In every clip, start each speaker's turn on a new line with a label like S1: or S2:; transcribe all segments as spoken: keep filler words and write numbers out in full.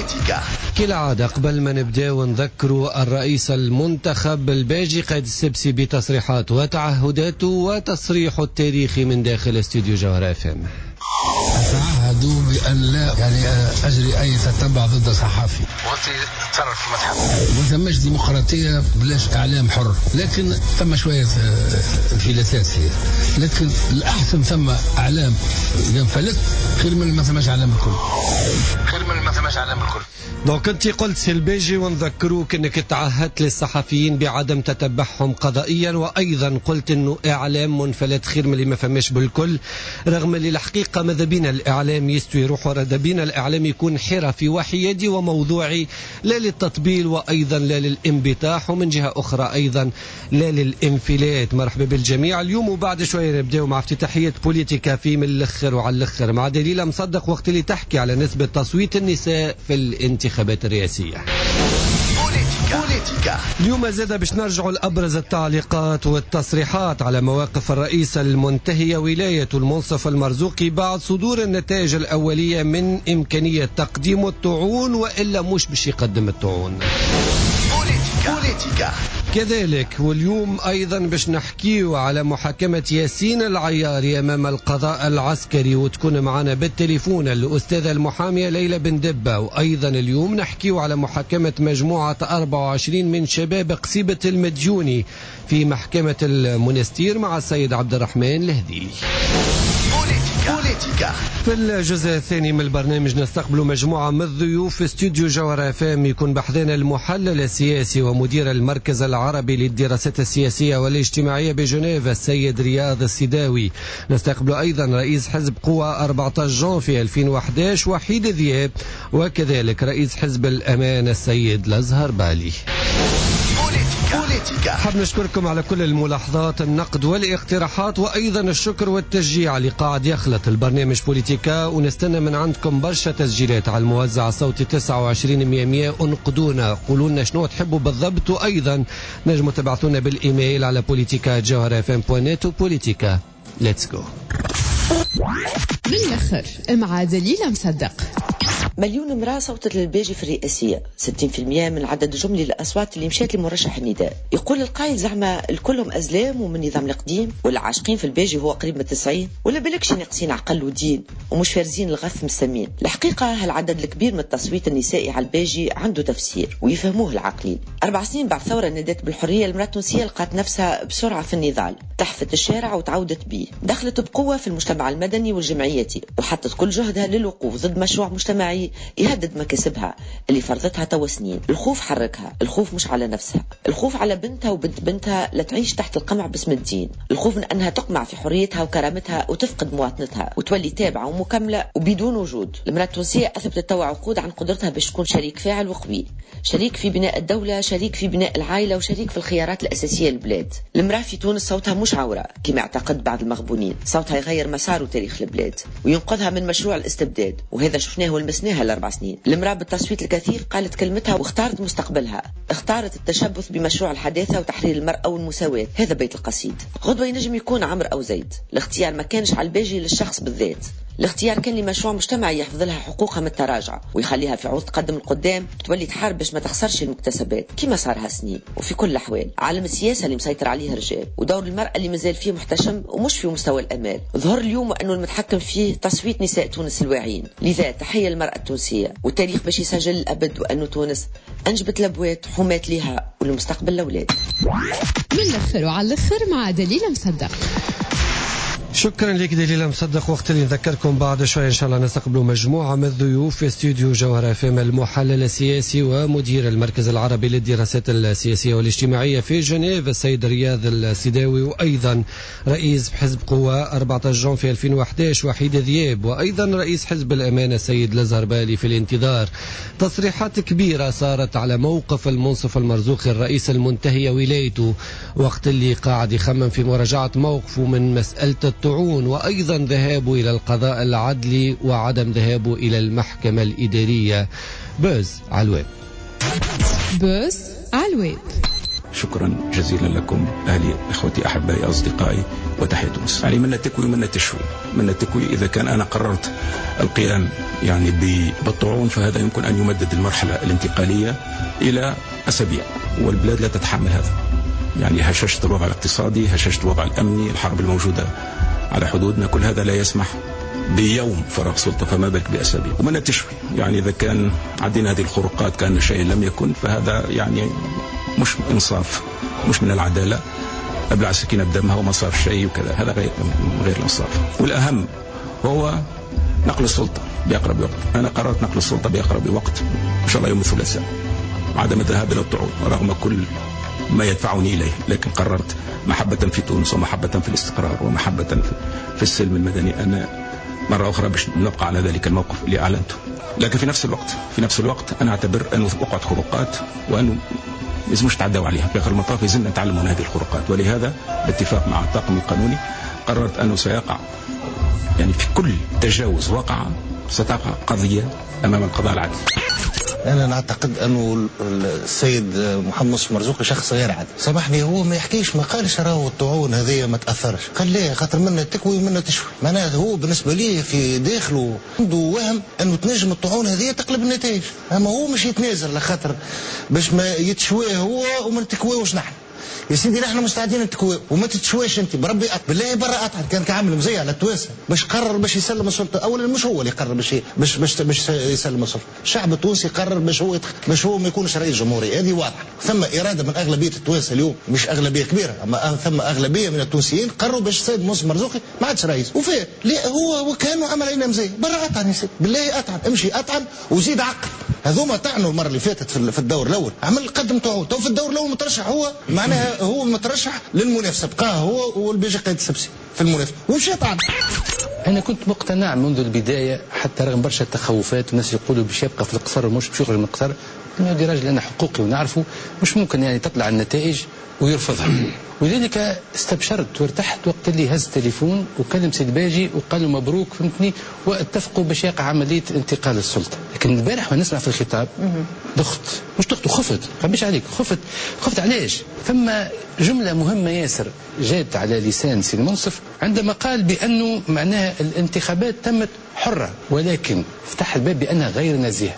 S1: بوليتيكا.
S2: كالعادة قبل ما نبدأ ونذكروا الرئيس المنتخب الباجي قائد السبسي بتصريحات وتعهداته وتصريحه التاريخي من داخل استوديو جوهر اف ام.
S3: أتعهد بأن لا يعني أجري أي تتبع ضد صحفي
S4: تصرف في المتحف.
S3: ما ثماش ديمقراطية بلاش إعلام حر، لكن ثم شوية انفلاتات هي، لكن الأحسن ثم إعلام ينفلت خير من ما ثماش إعلام الكل.
S4: خير من ما ثماش إعلام الكل.
S2: دونك انت قلت سي الباجي ونذكروك انك تعهدت للصحفيين بعدم تتبعهم قضائيا، وايضا قلت انه اعلام منفلت خير من اللي ما فماش بالكل، رغم اللي الحقيقه ماذا بينا الاعلام يستوي يروح ورا بينا الاعلام يكون حرفي وحيادي وموضوعي، لا للتطبيل وايضا لا للانبطاح، ومن جهه اخرى ايضا لا للانفلات. مرحبا بالجميع اليوم، وبعد شويه نبداو مع افتتاحيه بوليتيكا في من الاخر وعلى الاخر مع دليلة مصدق، وقت اللي تحكي على نسبه تصويت النساء في الانتخابات الانتخابات الرئاسية.
S1: بوليتيكا.
S2: اليوم زاد باش نرجعوا لأبرز التعليقات والتصريحات على مواقف الرئيس المنتهي ولاية المنصف المرزوقي بعد صدور النتائج الأولية من إمكانية تقديم الطعون، وإلا مش باش يقدم الطعون.
S1: بوليتيكا.
S2: كذلك واليوم أيضا باش نحكيو على محاكمة ياسين العياري أمام القضاء العسكري، وتكون معنا بالتليفون الأستاذة المحامية ليلى بن دبة. وأيضا اليوم نحكيو على محاكمة مجموعة أربعة وعشرين من شباب قصيبة المديوني في محكمة المنستير مع السيد عبد الرحمن الهذيلي.
S1: بوليتيكا.
S2: في الجزء الثاني من البرنامج نستقبل مجموعة من الضيوف في استوديو جوهر اف ام، يكون بحذنا المحلل السياسي ومدير المركز العربي للدراسات السياسية والاجتماعية بجنيف السيد رياض السداوي. نستقبل أيضا رئيس حزب قوى أربعة عشر جانفي ألفين وأحد عشر وحيد ذياب، وكذلك رئيس حزب الأمان السيد الأزهر بالي. حاب نشكركم على كل الملاحظات النقد والاقتراحات، وأيضا الشكر والتشجيع اللي قاعد يخلط البرنامج بوليتيكا، ونستنى من عندكم برشا تسجيلات على الموزع الصوتي تسعة وعشرين مية مية. انقدونا قولوا لنا شنو تحبوا بالضبط، وأيضا نجموا تبعثونا بالإيميل على بوليتيكا جوهر اف ام دوت نت وبوليتيكا ليتس جو.
S5: من الأخر مع دليلة مصدق.
S6: مليون امرأة صوتت للباجي في الرئاسية، ستين بالمئة من عدد جملي الأصوات اللي مشات لمرشح النداء. يقول القائل زعما الكلهم أزلام ومن النظام القديم، ولا عاشقين في الباجي هو قريب من التسعين، ولا بالكش ناقصين عقل ودين ومش فارزين الغث مسمين. الحقيقة هالعدد الكبير من التصويت النسائي على الباجي عنده تفسير ويفهموه العاقلين. أربع سنين بعد ثورة نادت بالحرية، المرأة التونسية لقات نفسها بسرعة في النضال، تحفت الشارع وتعودت بيه، دخلت بقوة في المجتمع المدني والجمعياتي، وحطت كل جهدها للوقوف ضد مشروع مجتمعي يهدد مكاسبها اللي فرضتها توا سنين. الخوف حركها، الخوف مش على نفسها، الخوف على بنتها وبنت بنتها لا تعيش تحت القمع باسم الدين، الخوف من أنها تقمع في حريتها وكرامتها وتفقد مواطنتها وتولي تابعة ومكملة وبدون وجود. المرأة التونسية أثبتت توا عقود عن قدرتها باش تكون شريك فاعل وقوي، شريك في بناء الدولة، شريك في بناء العائلة، وشريك في الخيارات الأساسية للبلاد. المرأة في تونس صوتها مش عورة كما اعتقد بعض المغبونين، صوتها يغير مسار وتاريخ البلاد وينقذها من مشروع الاستبداد، وهذا شفناه ولمسناه الأربع سنين. المرأة بالتصويت الكثير قالت كلمتها واختارت مستقبلها، اختارت التشبث بمشروع الحداثة وتحرير المرأة والمساواة. هذا بيت القصيد. غدوة ينجم يكون عمر أو زيد، الاختيار ما كانش على الباجي للشخص بالذات، الاختيار كان لمشروع مجتمعي يحفظ لها حقوقها من التراجع ويخليها في عوض تقدم القدام، تولي تحارب باش ما تخسرش المكتسبات كما صار هالسنين. وفي كل الأحوال عالم السياسة اللي مسيطر عليه الرجال، ودور المرأة اللي مازال فيه محتشم ومش في مستوى الأمال. ظهر اليوم أنه المتحكم فيه تصويت نساء تونس الواعيين. لذا تحية المرأة التونسية، والتاريخ باش يسجل الأبد وأنه تونس أنجبت لبوات حمات لها والمستقبل الأولاد.
S5: من الأخر وعلى الأخر مع دليلة مصدق.
S2: شكرا لك دليلة مصدق. وقت اللي نذكركم بعد شوي إن شاء الله نستقبل مجموعة من الضيوف في استوديو جوهر اف ام، المحلل السياسي ومدير المركز العربي للدراسات السياسية والاجتماعية في جنيف السيد رياض السداوي، وأيضا رئيس حزب قوى أربعة عشر جانفي ألفين وأحد عشر وحيد ذياب، وأيضا رئيس حزب الأمان السيد الأزهر بالي في الانتظار. تصريحات كبيرة صارت على موقف المنصف المرزوقي الرئيس المنتهي ولايته، وقت اللي قاعد يخمم في مراجعة موقفه من مسألة الطعون، وأيضا ذهابه إلى القضاء العدلي وعدم ذهابه إلى المحكمة الإدارية. بوز على الويب.
S5: بوز على الويب.
S7: شكرا جزيلا لكم أهلي إخوتي أحبائي أصدقائي
S1: وتحيا تونس. يعني منا تكوي ومنا تشوي. منا تكوي إذا كان أنا قررت القيام يعني بالطاعون فهذا يمكن أن يمدد المرحلة الانتقالية إلى أسابيع، والبلاد لا تتحمل هذا. يعني هشاشة الوضع الاقتصادي، هشاشة الوضع الأمني، الحرب الموجودة على حدودنا، كل هذا لا يسمح بيوم فراغ سلطة، فما بالك بأسابيع. ومن التشوي يعني إذا كان عدينا هذه الخروقات كأن شيء لم يكن، فهذا يعني مش إنصاف، مش من العدالة. أبلع سكينة بدمها وما صار شيء وكذا، هذا غير غير الإنصاف. والأهم هو نقل السلطة بأقرب وقت. أنا قررت نقل السلطة بأقرب وقت إن شاء الله يوم الثلاثاء، عدم الذهاب إلى الطعون رغم كل ما يدفعني إليه، لكن قررت محبة في تونس ومحبة في الاستقرار ومحبة في السلم المدني أنا مرة أخرى باش نبقى على ذلك الموقف اللي أعلنته. لكن في نفس الوقت في نفس الوقت أنا أعتبر أنه وقعت خروقات وأنه لازمش تعدوا عليها، في آخر المطاف لازمنا نتعلم من هذه الخروقات. ولهذا باتفاق مع الطاقم القانوني قررت أنه سيقع يعني في كل تجاوز وقع ستقع قضية أمام القضاء العادل.
S7: أنا نعتقد أنه السيد محمد نصف مرزوقي شخص غير عادي. سامحني، هو ما يحكيش، ما قالش راهو الطعون هذه ما تأثرش، قال ليه خاطر منا تكوي ومنا تشوي. معناها هو بالنسبة لي في داخله عنده وهم أنه تنجم الطعون هذه تقلب النتائج، أما هو مش يتنازل لخاطر باش ما يتشويه هو وما نتكويوش نحن. يا سيدي نحن مستعدين نتكوي وما تتشويش انت بربي أط... بالله برا اطعن. كان كعامل مزيع على التوانسه باش قرر باش يسلم السلطه. اولا مش هو اللي قرر باش باش باش, باش يسلم السلطه، الشعب التونسي قرر باش هو يتخ... باش هو ما يكونش رئيس جمهوريه، هذه واضحه. ثم اراده من اغلبيه التوانسه اليوم، مش اغلبيه كبيره اما ثم اغلبيه من التونسيين قرروا باش السيد نصف مرزوقي ما عادش رئيس. وفيه ليه هو وكانوا عمل علينا مزيع برا اطعن. يا سيدي بالله اطعن، امشي اطعن وزيد عقل. هذوما طعنوا المره اللي فاتت في الدور الاول، عمل قدم طعون، تو في الدور الاول مترشح هو، معناها هو مترشح للمنافسه، بقاه هو والبيجي قايد السبسي في المنافسه ومشى طعن.
S3: أنا كنت مقتنع منذ البداية حتى رغم برشا التخوفات والناس يقولوا باش يبقى في القصر ومش باش يخرج من القصر. هذا راجل أنا حقوقي ونعرفه مش ممكن يعني تطلع النتائج ويرفضها، ولذلك استبشرت وارتحت وقت اللي هز التليفون وكلم سيد باجي وقال له مبروك فهمتني، واتفقوا باش يقع عمليه انتقال السلطه. لكن البارح وانا نسمع في الخطاب دخت مش دخت وخفت، خبيش عليك، خفت خفت علاش؟ ثم جمله مهمه ياسر جات على لسان سيد منصف عندما قال بانه معناها الانتخابات تمت حره ولكن فتح الباب بانها غير نزيهه.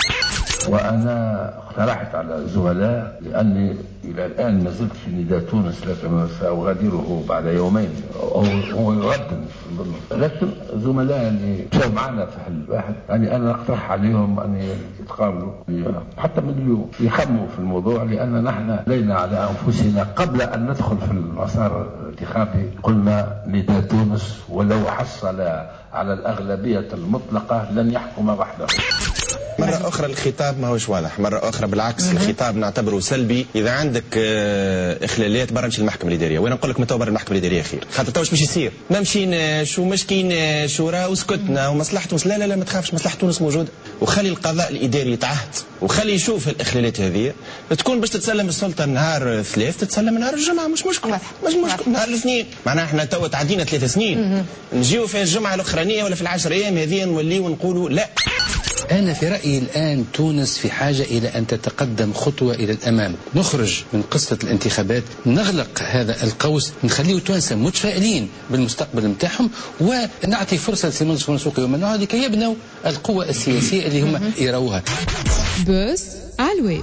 S8: وأنا اقترحت على الزملاء لأني إلى الآن ما زلت في نداء تونس لكن سأغادره بعد يومين، هو يردد، لكن الزملاء اللي مشاو معنا في حل واحد يعني أنا أقترح عليهم أن يتقابلوا حتى من اليوم يخموا في الموضوع، لأن نحن لينا على أنفسنا قبل أن ندخل في المسار الانتخابي قلنا نداء تونس ولو حصل على الأغلبية المطلقة لن يحكم وحده.
S7: مرة أخرى الخطاب ما هوش واضح، مرة أخرى بالعكس الخطاب نعتبره سلبي. إذا عندك إخلالات برا نمشي للمحكمة الإدارية، وأنا نقول لك متى برا المحكمة الإدارية خير، خاطر تو باش يصير ما مشيناش وما شكيناش وراه وسكتنا ومصلحة تونس. لا لا لا ما تخافش، مصلحة تونس موجودة، وخلي القضاء الإداري يتعهد وخلي يشوف الإخلالات هذه تكون باش تتسلم السلطة نهار ثلاث تتسلم نهار الجمعة، مش مشكلة مش مشكلة نهار الاثنين. معناها احنا تو تعدينا ثلاث سنين نجيو في الجمعة الأخرانية ولا في العشر أيام هذه نولي ونقولوا لا.
S3: أنا في رأيي الآن تونس في حاجة إلى أن تتقدم خطوة إلى الأمام، نخرج من قصة الانتخابات، نغلق هذا القوس، نخليه توانسة متفائلين بالمستقبل متاعهم، ونعطي فرصة لسي منصف مرزوقي ومن لكي يبنوا القوة السياسية اللي هم يروها.
S5: بوس على الويب.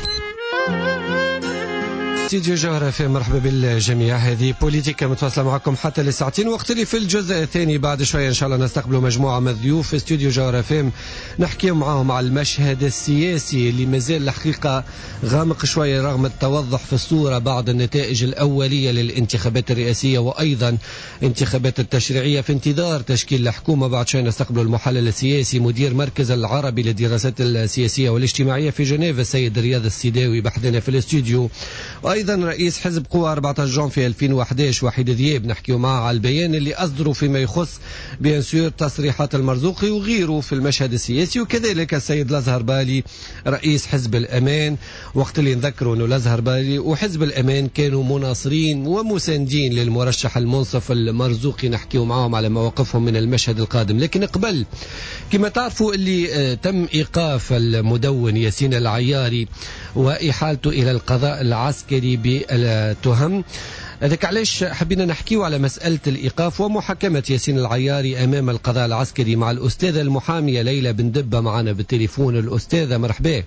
S2: استديو جوهرة في مرحبا بالجميع. هذه بوليتيكا متواصلة معكم حتى لساعتين، وقت اللي في الجزء الثاني بعد شوية إن شاء الله نستقبلوا مجموعة من الضيوف في استوديو جوهرة فيم نحكي معاهم على المشهد السياسي اللي مازال الحقيقة غامق شوية رغم التوضح في الصورة بعد النتائج الأولية للانتخابات الرئاسية وأيضا انتخابات التشريعية، في انتظار تشكيل الحكومة. بعد شوية نستقبلوا المحلل السياسي مدير مركز العربي للدراسات السياسية والاجتماعية في جنيف السيد رياض السيداوي بحدنا في الاستوديو، أيضا رئيس حزب قوى أربعة عشر جون في ألفين وأحد عشر وحيد ذياب نحكيو معه على البيان اللي أصدروا فيما يخص بيان سور تصريحات المرزوقي وغيره في المشهد السياسي، وكذلك السيد الأزهر بالي رئيس حزب الأمان. وقت اللي نذكروا أنه الأزهر بالي وحزب الأمان كانوا مناصرين ومساندين للمرشح المنصف المرزوقي، نحكيو معهم على مواقفهم من المشهد القادم. لكن قبل كما تعرفوا اللي تم إيقاف المدون ياسين العياري وإحالته إلى القضاء العسكري بالتهم هذاك علاش حبينا نحكيو على مسألة الإيقاف ومحاكمة ياسين العياري أمام القضاء العسكري مع الأستاذة المحامية ليلى بن دبة معنا بالتليفون. الأستاذة مرحبا.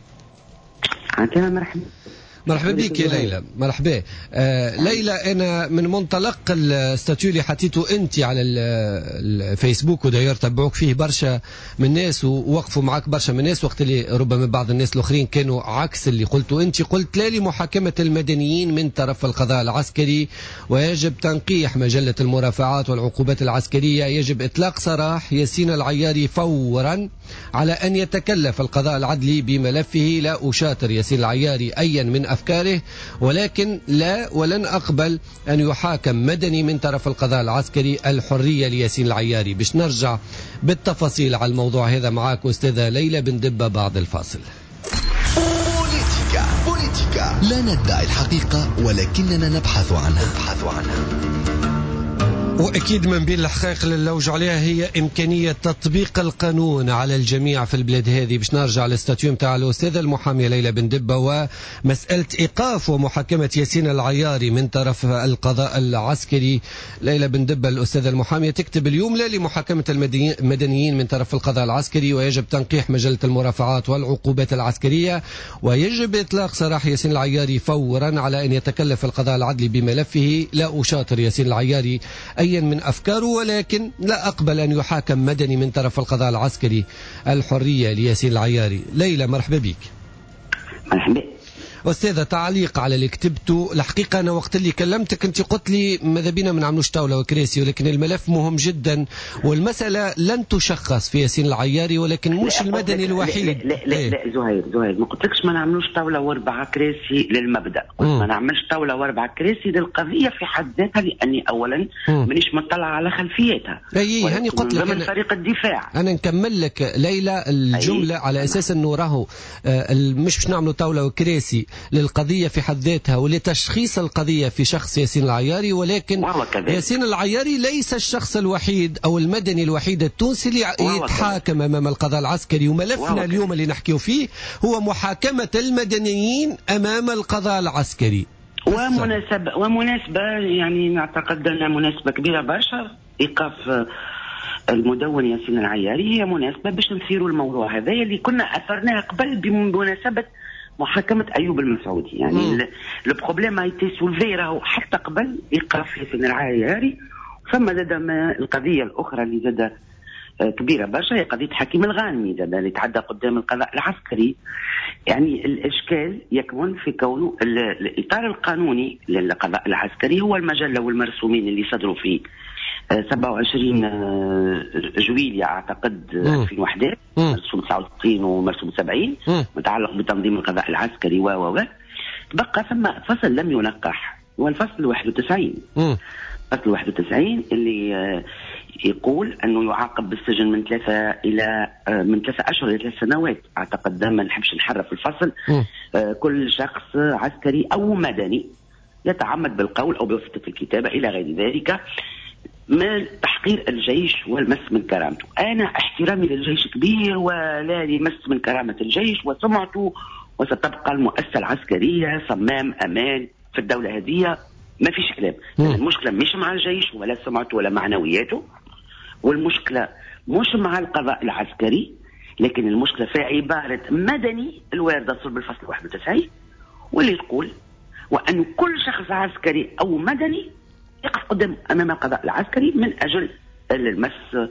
S9: مرحبا
S2: مرحبا بك يا ليلى. مرحبا. آه ليلى، انا من منطلق الستاتيو اللي حطيته انت على الفيسبوك وداير تبعوك فيه برشا من الناس ووقفوا معك برشا من الناس، وقت اللي ربما بعض الناس الاخرين كانوا عكس اللي قلته انت. قلت لا لمحاكمه المدنيين من طرف القضاء العسكري، ويجب تنقيح مجله المرافعات والعقوبات العسكريه، يجب اطلاق سراح ياسين العياري فورا على ان يتكلف القضاء العدلي بملفه. لا اشاطر ياسين العياري ايا من أفكاره، ولكن لا ولن أقبل أن يحاكم مدني من طرف القضاء العسكري. الحرية لياسين العياري. باش نرجع بالتفاصيل على الموضوع هذا معك أستاذة ليلى بن دبة بعد الفاصل.
S10: بوليتيكا بوليتيكا، لا ندعي الحقيقة ولكننا نبحث عنها نبحث عنها
S2: وأكيد من بين الحقائق اللي نلوج عليها هي إمكانية تطبيق القانون على الجميع في البلاد هذه. باش نرجع للستاتيو متاع الأستاذة المحامية ليلى بن دبة ومسألة إيقاف ومحاكمة ياسين العياري من طرف القضاء العسكري. ليلى بن دبة الأستاذة المحامية تكتب اليوم لا لمحاكمة المدنيين من طرف القضاء العسكري، ويجب تنقيح مجلة المرافعات والعقوبات العسكرية، ويجب إطلاق سراح ياسين العياري فورا على أن يتكلف القضاء العدلي بملفه. لا أشاطر ياسين العياري أيا من أفكاره، ولكن لا أقبل أن يحاكم مدني من طرف القضاء العسكري. الحرية لياسين العياري. ليلى مرحبا بك.
S9: مرحبا
S2: أستاذة. تعليق على اللي كتبته. الحقيقة أنا وقت اللي كلمتك أنت قلت لي ماذا بينا ما نعملوش طاولة وكراسي، ولكن الملف مهم جدا، والمسألة لن تشخص في ياسين العياري، ولكن مش المدني الوحيد.
S9: لا لا لا, لا زهير زهير ما قلتلكش ما نعملوش طاولة واربع كراسي للمبدأ، قلت ما نعملش طاولة واربع كراسي للقضية في حد ذاتها، لأني أولا مانيش مطلع على خلفياتها.
S2: أي هاني قلت لك
S9: من فريق الدفاع.
S2: أنا نكمل لك ليلى الجملة على أساس أنه راهو مش باش نعملوا طاولة وكراسي للقضية في حد ذاتها ولتشخيص القضية في شخص ياسين العياري، ولكن ياسين العياري ليس الشخص الوحيد أو المدني الوحيد التونسي اللي يتحاكم أمام القضاء العسكري. وملفنا اليوم اللي نحكيه فيه هو محاكمة المدنيين أمام القضاء العسكري.
S9: ومناسبة ومناسبة يعني نعتقد أنها مناسبة كبيرة برشا. إيقاف المدون ياسين العياري هي مناسبة باش نثيروا الموضوع هذا اللي كنا أثرناه قبل بمناسبة محاكمة أيوب المسعودي. يعني البروبليم a été soulevé راهو حتى قبل إيقاف ياسين العياري. فما زاد القضية الأخرى اللي زاد كبيرة برشا هي قضية حكيم الغانمي زاد اللي تعدى قدام القضاء العسكري. يعني الإشكال يكمن في كونه الإطار القانوني للقضاء العسكري هو المجلة والمرسومين اللي صدروا فيه سبعة وعشرين جويلية أعتقد ألفين وإحدى عشر، مرسوم تسعة وستين ومرسوم سبعين متعلق بتنظيم القضاء العسكري و و تبقى ثم فصل لم ينقح هو الفصل واحد وتسعين. الفصل واحد وتسعين اللي يقول أنه يعاقب بالسجن من ثلاثة إلى من ثلاثة أشهر إلى ثلاث سنوات. أعتقد ما نحبش نحرف الفصل. كل شخص عسكري أو مدني يتعمد بالقول أو بواسطة الكتابة إلى غير ذلك من تحقير الجيش والمس من كرامته. أنا احترامي للجيش كبير ولا لمس من كرامة الجيش وسمعته، وستبقى المؤسسة العسكرية صمام أمان في الدولة هذه، ما فيش كلام. المشكلة مش مع الجيش ولا سمعته ولا معنوياته، والمشكلة مش مع القضاء العسكري، لكن المشكلة في عبارة مدني الواردة صلب الفصل واحد وتسعين واللي تقول وأن كل شخص عسكري أو مدني يقف قدام أمام القضاء العسكري من أجل المس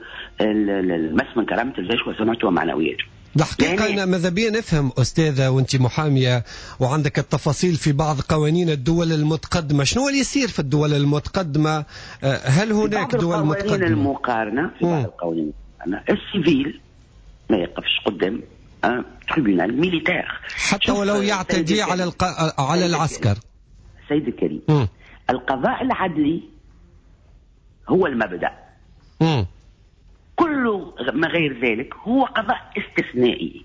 S9: المس من كرامة الجيش وسمعته ومعنوياته.
S2: الحقيقة يعني أنا ماذا بيا نفهم أستاذة وأنت محامية وعندك التفاصيل في بعض قوانين الدول المتقدمة، شنو اللي يصير في الدول المتقدمة؟ هل هناك دول متقدمة؟ في بعض القوانين
S9: المقارنة في بعض القوانين المقارنة السيفيل ما يقفش قدام تريبيونال ميليتير
S2: حتى ولو يعتدي على الق... على العسكر.
S9: سيد الكريم م. القضاء العدلي هو المبدأ.
S2: م.
S9: كل ما غير ذلك هو قضاء استثنائي.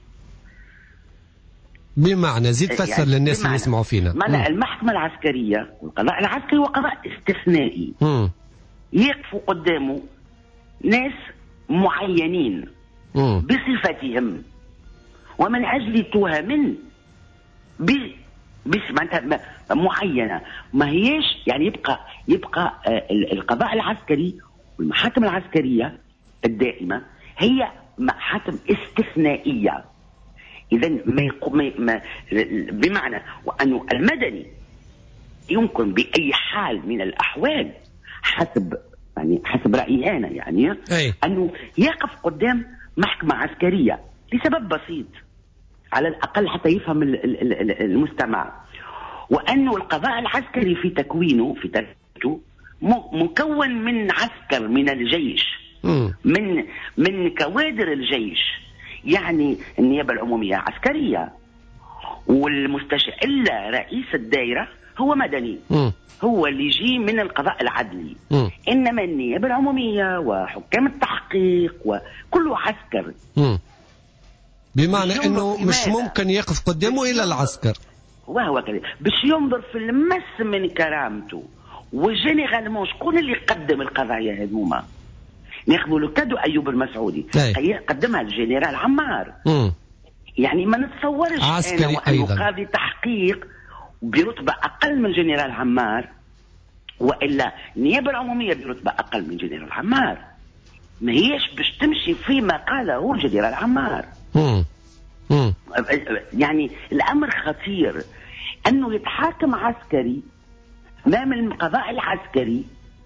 S2: بمعنى زيد فسر يعني للناس اللي يسمعوا فينا.
S9: معنى المحكمة العسكرية والقضاء العسكري هو قضاء استثنائي.
S2: م.
S9: يقفوا قدامه ناس معينين م. بصفتهم ومن أجل تهم بس معناتها معينه، ما هيش يعني يبقى يبقى القضاء العسكري والمحاكم العسكريه الدائمه هي محاكم استثنائيه. اذا ما, ما بمعنى وانه المدني يمكن باي حال من الاحوال حسب يعني حسب رايي انا يعني
S2: أي.
S9: انه يقف قدام محكمه عسكريه لسبب بسيط على الاقل حتى يفهم المستمع، وانه القضاء العسكري في تكوينه في تركيبته مكون من عسكر من الجيش م. من من كوادر الجيش. يعني النيابه العموميه عسكريه، والمستشار الا رئيس الدائره هو مدني م. هو اللي يجي من القضاء العدلي م. انما النيابه العموميه وحكام التحقيق وكله عسكر م.
S2: بمعنى انه مش ممكن يقف قدامه الى العسكر،
S9: وهو كذا باش ينظر في المس من كرامته. وجينيرالمون شكون اللي قدم القضايا هذوما؟ ناخذوا لو كادو ايوب المسعودي قدمها الجنرال عمار م. يعني ما نتصورش
S2: عسكري
S9: انا وانه قاضي تحقيق برتبه اقل من جنرال عمار، والا النيابه العموميه برتبه اقل من جنرال عمار، ما هيش باش تمشي فيما قاله الجنرال عمار. م. م. يعني الامر خطير انه يتحاكم عسكري امام القضاء العسكري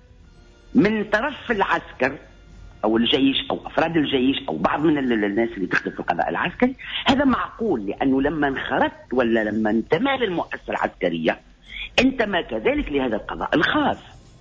S9: من طرف العسكر او الجيش او افراد الجيش او بعض من الناس اللي تخدم في القضاء العسكري. هذا معقول لانه لما انخرطت ولا لما انتمى للمؤسسه العسكريه انتمى كذلك لهذا القضاء الخاص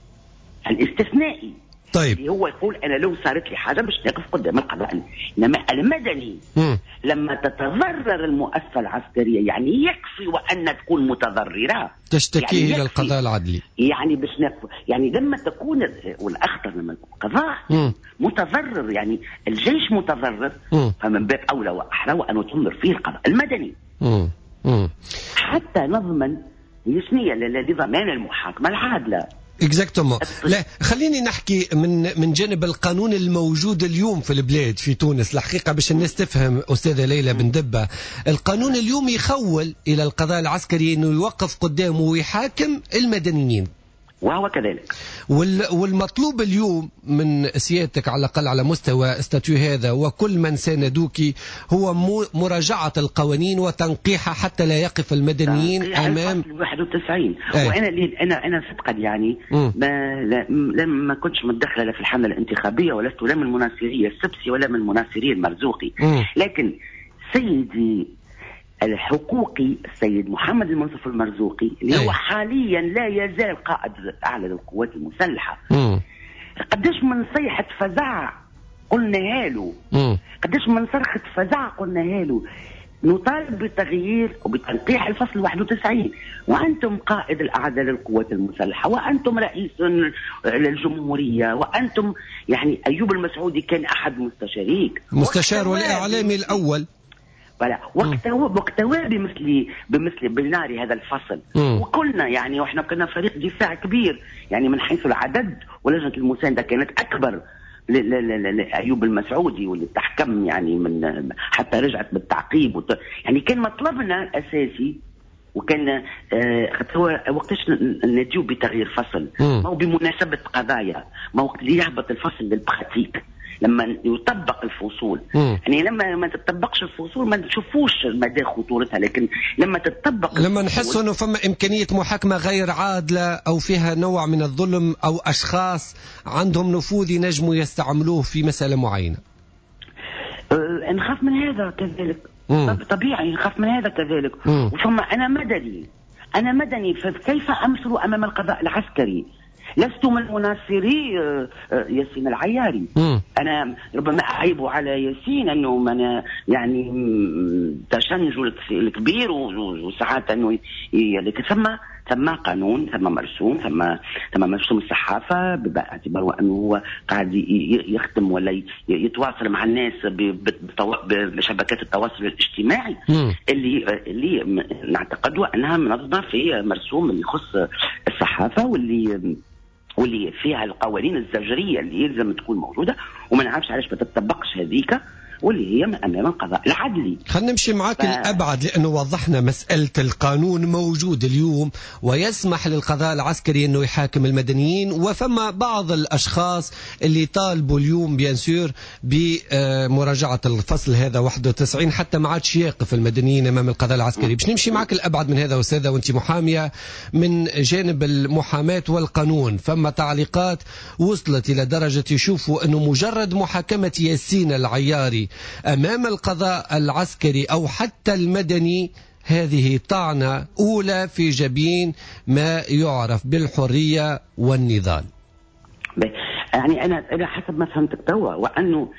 S9: الاستثنائي.
S2: طيب
S9: اللي هو يقول انا لو صارت لي حاجه باش نقف قدام القضاء. انما المدني م. لما تتضرر المؤسسه العسكريه يعني يكفي وان تكون متضرره
S2: تشتكيه يعني الى القضاء العدلي،
S9: يعني باش نقف يعني لما تكون والاخطر لما القضاء م. متضرر يعني الجيش متضرر م. فمن باب اولى واحرى وان تنظر فيه القضاء المدني م. م. حتى نضمن يسنيه لضمان المحاكمه العادله.
S2: اكزاكتومون. لا خليني نحكي من من جانب القانون الموجود اليوم في البلاد في تونس الحقيقه باش الناس تفهم. استاذه ليلى بن دبه، القانون اليوم يخول الى القضاء العسكري انه يوقف قدامه ويحاكم المدنيين،
S9: وهو كذلك.
S2: والمطلوب اليوم من سيادتك على الأقل على مستوى استاتيو هذا وكل من ساندوكي هو مراجعة القوانين وتنقيحها حتى لا يقف المدنيين أمام
S9: واحد وتسعين. أي. وأنا أنا أنا صدقا يعني ما لا ما كنتش متدخلة في الحملة الانتخابية ولست لا من مناصري السبسي ولا من مناصري المرزوقي، م. لكن سيدي الحقوقي السيد محمد المنصف المرزوقي اللي هو حاليا لا يزال قائد اعلى للقوات المسلحه، م. قداش من صيحه فزع قلنا له، قداش من صرخه فزع قلنا له نطالب بتغيير وبتنقيح الفصل واحد وتسعين، وانتم قائد الاعلى للقوات المسلحه وانتم رئيس للجمهوريه وانتم يعني ايوب المسعودي كان احد مستشاريك
S2: مستشار والاعلامي الاول
S9: ولا وقتوا وقتوا بمثل بمثل بنار هذا الفصل، م. وكلنا يعني واحنا كنا فريق دفاع كبير يعني من حيث العدد، ولجنه المسانده كانت اكبر لأيوب المسعودي واللي تحكم يعني من حتى رجعت بالتعقيب وت... يعني كان مطلبنا الاساسي وكان آه هو وقتاش نديو بتغيير فصل، ما هو بمناسبه قضايا، ما وقت اللي يهبط الفصل للبراتيك لما يطبق الفصول. م. يعني لما ما تطبقش الفصول ما نشوفوش مدى خطورتها، لكن لما تطبق
S2: لما نحس انه فما امكانيه محاكمه غير عادله او فيها نوع من الظلم او اشخاص عندهم نفوذ ينجموا يستعملوه في مساله معينه.
S9: أه نخاف من هذا كذلك. م. طبيعي نخاف من هذا كذلك. وثم انا مدني انا مدني فكيف امثل امام القضاء العسكري؟ لست من مناصري ياسين العياري. م. أنا ربما أعيب على ياسين أنه من يعني تشنج الكبير وساعات أنه لكن ثم ثم قانون ثم مرسوم ثم ثم مرسوم الصحافة باعتباره أنه هو قاعد يخدم ولا يتواصل مع الناس بشبكات التواصل الاجتماعي م. اللي اللي نعتقد أنها منظمة في مرسوم اللي يخص الصحافة واللي واللي فيها القوانين الزجريه اللي يلزم تكون موجوده، وما نعرفش علاش ما تطبقش هذيك واللي هي أمام القضاء العدلي.
S2: خلينا نمشي معاك ف... الأبعد، لأنه وضحنا مسألة القانون موجود اليوم ويسمح للقضاء العسكري أنه يحاكم المدنيين، وفما بعض الأشخاص اللي طالبوا اليوم بيانسور بمراجعة الفصل هذا واحد وتسعين حتى ما عادش يقف المدنيين أمام القضاء العسكري. باش نمشي معاك الأبعد من هذا أستاذة، وأنت محامية من جانب المحاماة والقانون. فما تعليقات وصلت إلى درجة يشوفوا أنه مجرد محاكمة ياسين العياري أمام القضاء العسكري أو حتى المدني هذه طعنة أولى في جبين ما يعرف بالحرية والنضال.
S9: يعني أنا أنا حسب ما فهمتك توا، وأنه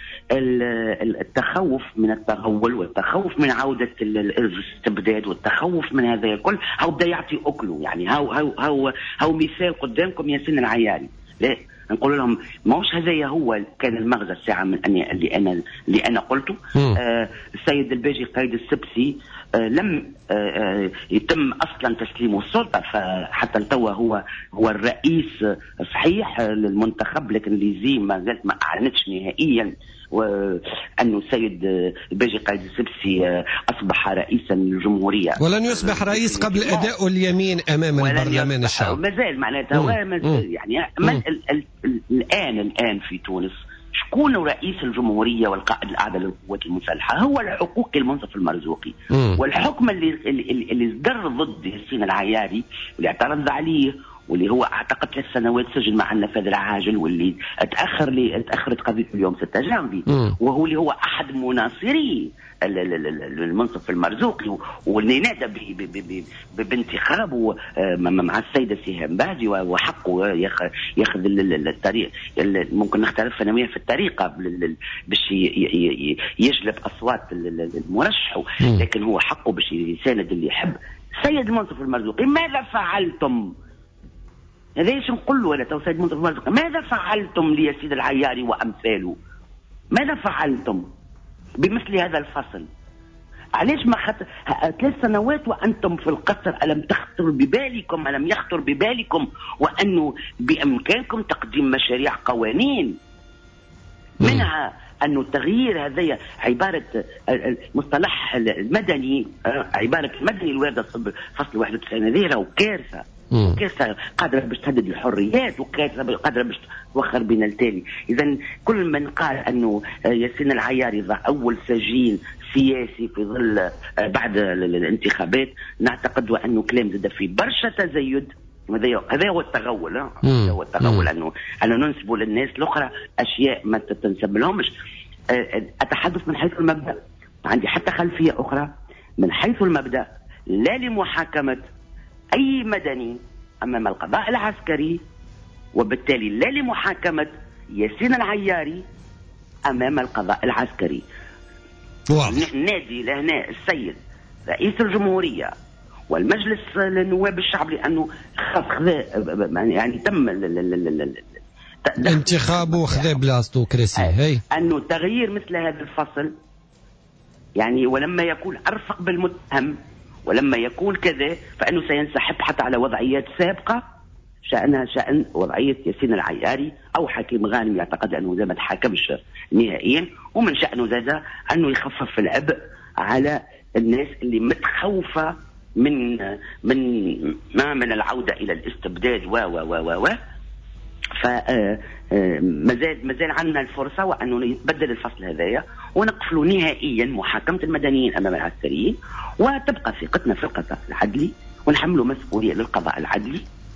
S9: التخوف من التغول والتخوف من عودة الاستبداد والتخوف من هذا الكل هو بدا يعطي أكله. يعني هو هو هو هو مثال قدامكم ياسين العياري. لا نقول لهم ماهوش هذايا هو كان المغزى الساعة من أني اللي أنا اللي أنا قلته. آه السيد الباجي قايد السبسي آه لم آه آه يتم أصلا تسليمه السلطة، فحتى توا هو هو الرئيس صحيح للمنتخب، لكن ليزي ما زالت ما أعلنتش نهائيا وأنه السيد الباجي قايد السبسي أصبح رئيسا للجمهورية،
S2: ولن يصبح رئيس قبل أداء اليمين أمام البرلمان الشعبي.
S9: ما زال معناتها يعني من الآن الآن في تونس شكون رئيس الجمهورية والقائد الأعلى للقوات المسلحة؟ هو الحقوقي المنصف المرزوقي. مم. والحكم اللي اللي اللي صدر ضد ياسين العياري واللي اعترض عليه واللي هو اعتقد ثلاث سنوات سجن مع النفاذ العاجل، واللي اتاخر لي تاخرت قضيته اليوم ستة جانفي، وهو اللي هو احد مناصري المنصف المرزوقي، واللي نادى بانتخابه مع السيده سهام باجي، وحقه ياخذ الطريق. ممكن نختلف انا وياه في الطريقه باش يجلب اصوات المرشح، لكن هو حقه باش يساند اللي يحب. سيد المنصف المرزوقي ماذا فعلتم؟ هذا ايش نقول له ولا تو سيد المنصف المرزوقي ماذا فعلتم لياسين العياري وامثاله؟ ماذا فعلتم بمثل هذا الفصل؟ علاش ما خط... ثلاث سنوات وأنتم في القصر ألم تخطر ببالكم ألم يخطر ببالكم وأنه بإمكانكم تقديم مشاريع قوانين منها أنه تغيير هذه عبارة المصطلح المدني، عبارة المدني الواردة فصل واحد وتسعين هذه راهو كارثة، كارثة قادرة باش تهدد الحريات وكارثة قادرة باش توخر بين التالي. إذا كل من قال أنه ياسين العياري ضع أول سجين سياسي في ظل بعد الانتخابات، نعتقد أنه كلام زاد في برشا تزايد. هذا هو التغول، هذا هو التغول أنه أنه ننسب للناس الأخرى أشياء ما تنسب لهمش. أتحدث من حيث المبدأ، عندي حتى خلفية أخرى من حيث المبدأ، لا لمحاكمة أي مدني أمام القضاء العسكري، وبالتالي لا لمحاكمة ياسين العياري أمام القضاء العسكري. نادي لهنا السيد رئيس الجمهورية والمجلس النواب الشعب، لأنه خذ يعني تم
S2: انتخابه وخذ بلاصتو كرسي، هي
S9: أنه تغيير مثل هذا الفصل يعني، ولما يكون أرفق بالمتهم ولما يكون كذا فإنه سينسحب حتى على وضعيات سابقة شأنها شأن وضعية ياسين العياري أو حكيم غانم يعتقد أنه زي ما تحاكمش نهائيا، ومن شأنه زاد أنه يخفف العبء على الناس اللي متخوفة من من ما من العودة إلى الاستبداد و و و و فمازال مازال عندنا الفرصة وأنه يتبدل الفصل هذايا ونقفلوا نهائيا محاكمة المدنيين أمام العسكريين، وتبقى ثقتنا في القضاء العدلي ونحملوا مسؤولية للقضاء العدلي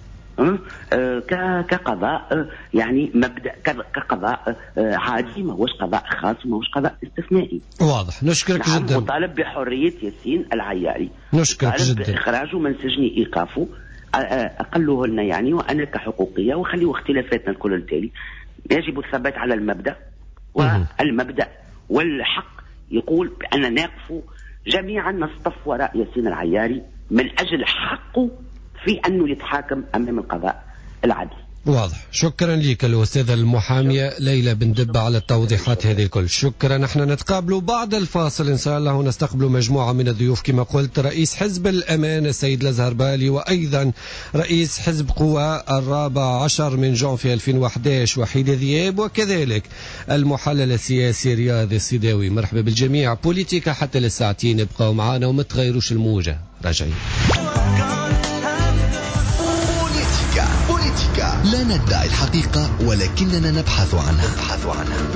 S9: كقضاء يعني مبدأ كقضاء عادي، ما هوش قضاء خاص ما هوش قضاء استثنائي.
S2: واضح. نشكرك
S9: نعم
S2: جدا.
S9: مطالب بحرية ياسين العياري،
S2: نشكرك جدا.
S9: إخراجه من سجن إيقافه أقله لنا يعني، وأنا كحقوقية وخليه اختلافاتنا الكل التالي يجب الثبات على المبدأ، والمبدأ والحق يقول بأن نقف جميعا نصطف وراء ياسين العياري من أجل حقه في أنه يتحاكم أمام القضاء العدلي.
S2: واضح. شكرا لك الأستاذة المحامية ليلى بن دبة على التوضيحات هذه الكل. شكرا. نحن نتقابل بعد الفاصل إن شاء الله ونستقبل مجموعة من الضيوف كما قلت، رئيس حزب الأمان السيد الزهربالي، وأيضا رئيس حزب قوى الرابع عشر من جانفي ألفين وأحد عشر وحيد ذياب، وكذلك المحلل السياسي رياض السيداوي. مرحبا بالجميع. بوليتيكا حتى للساعتين، ابقوا معنا وما تغيروش الموجة. راجعين.
S10: لا ندعي الحقيقة ولكننا نبحث عنها نبحث عنها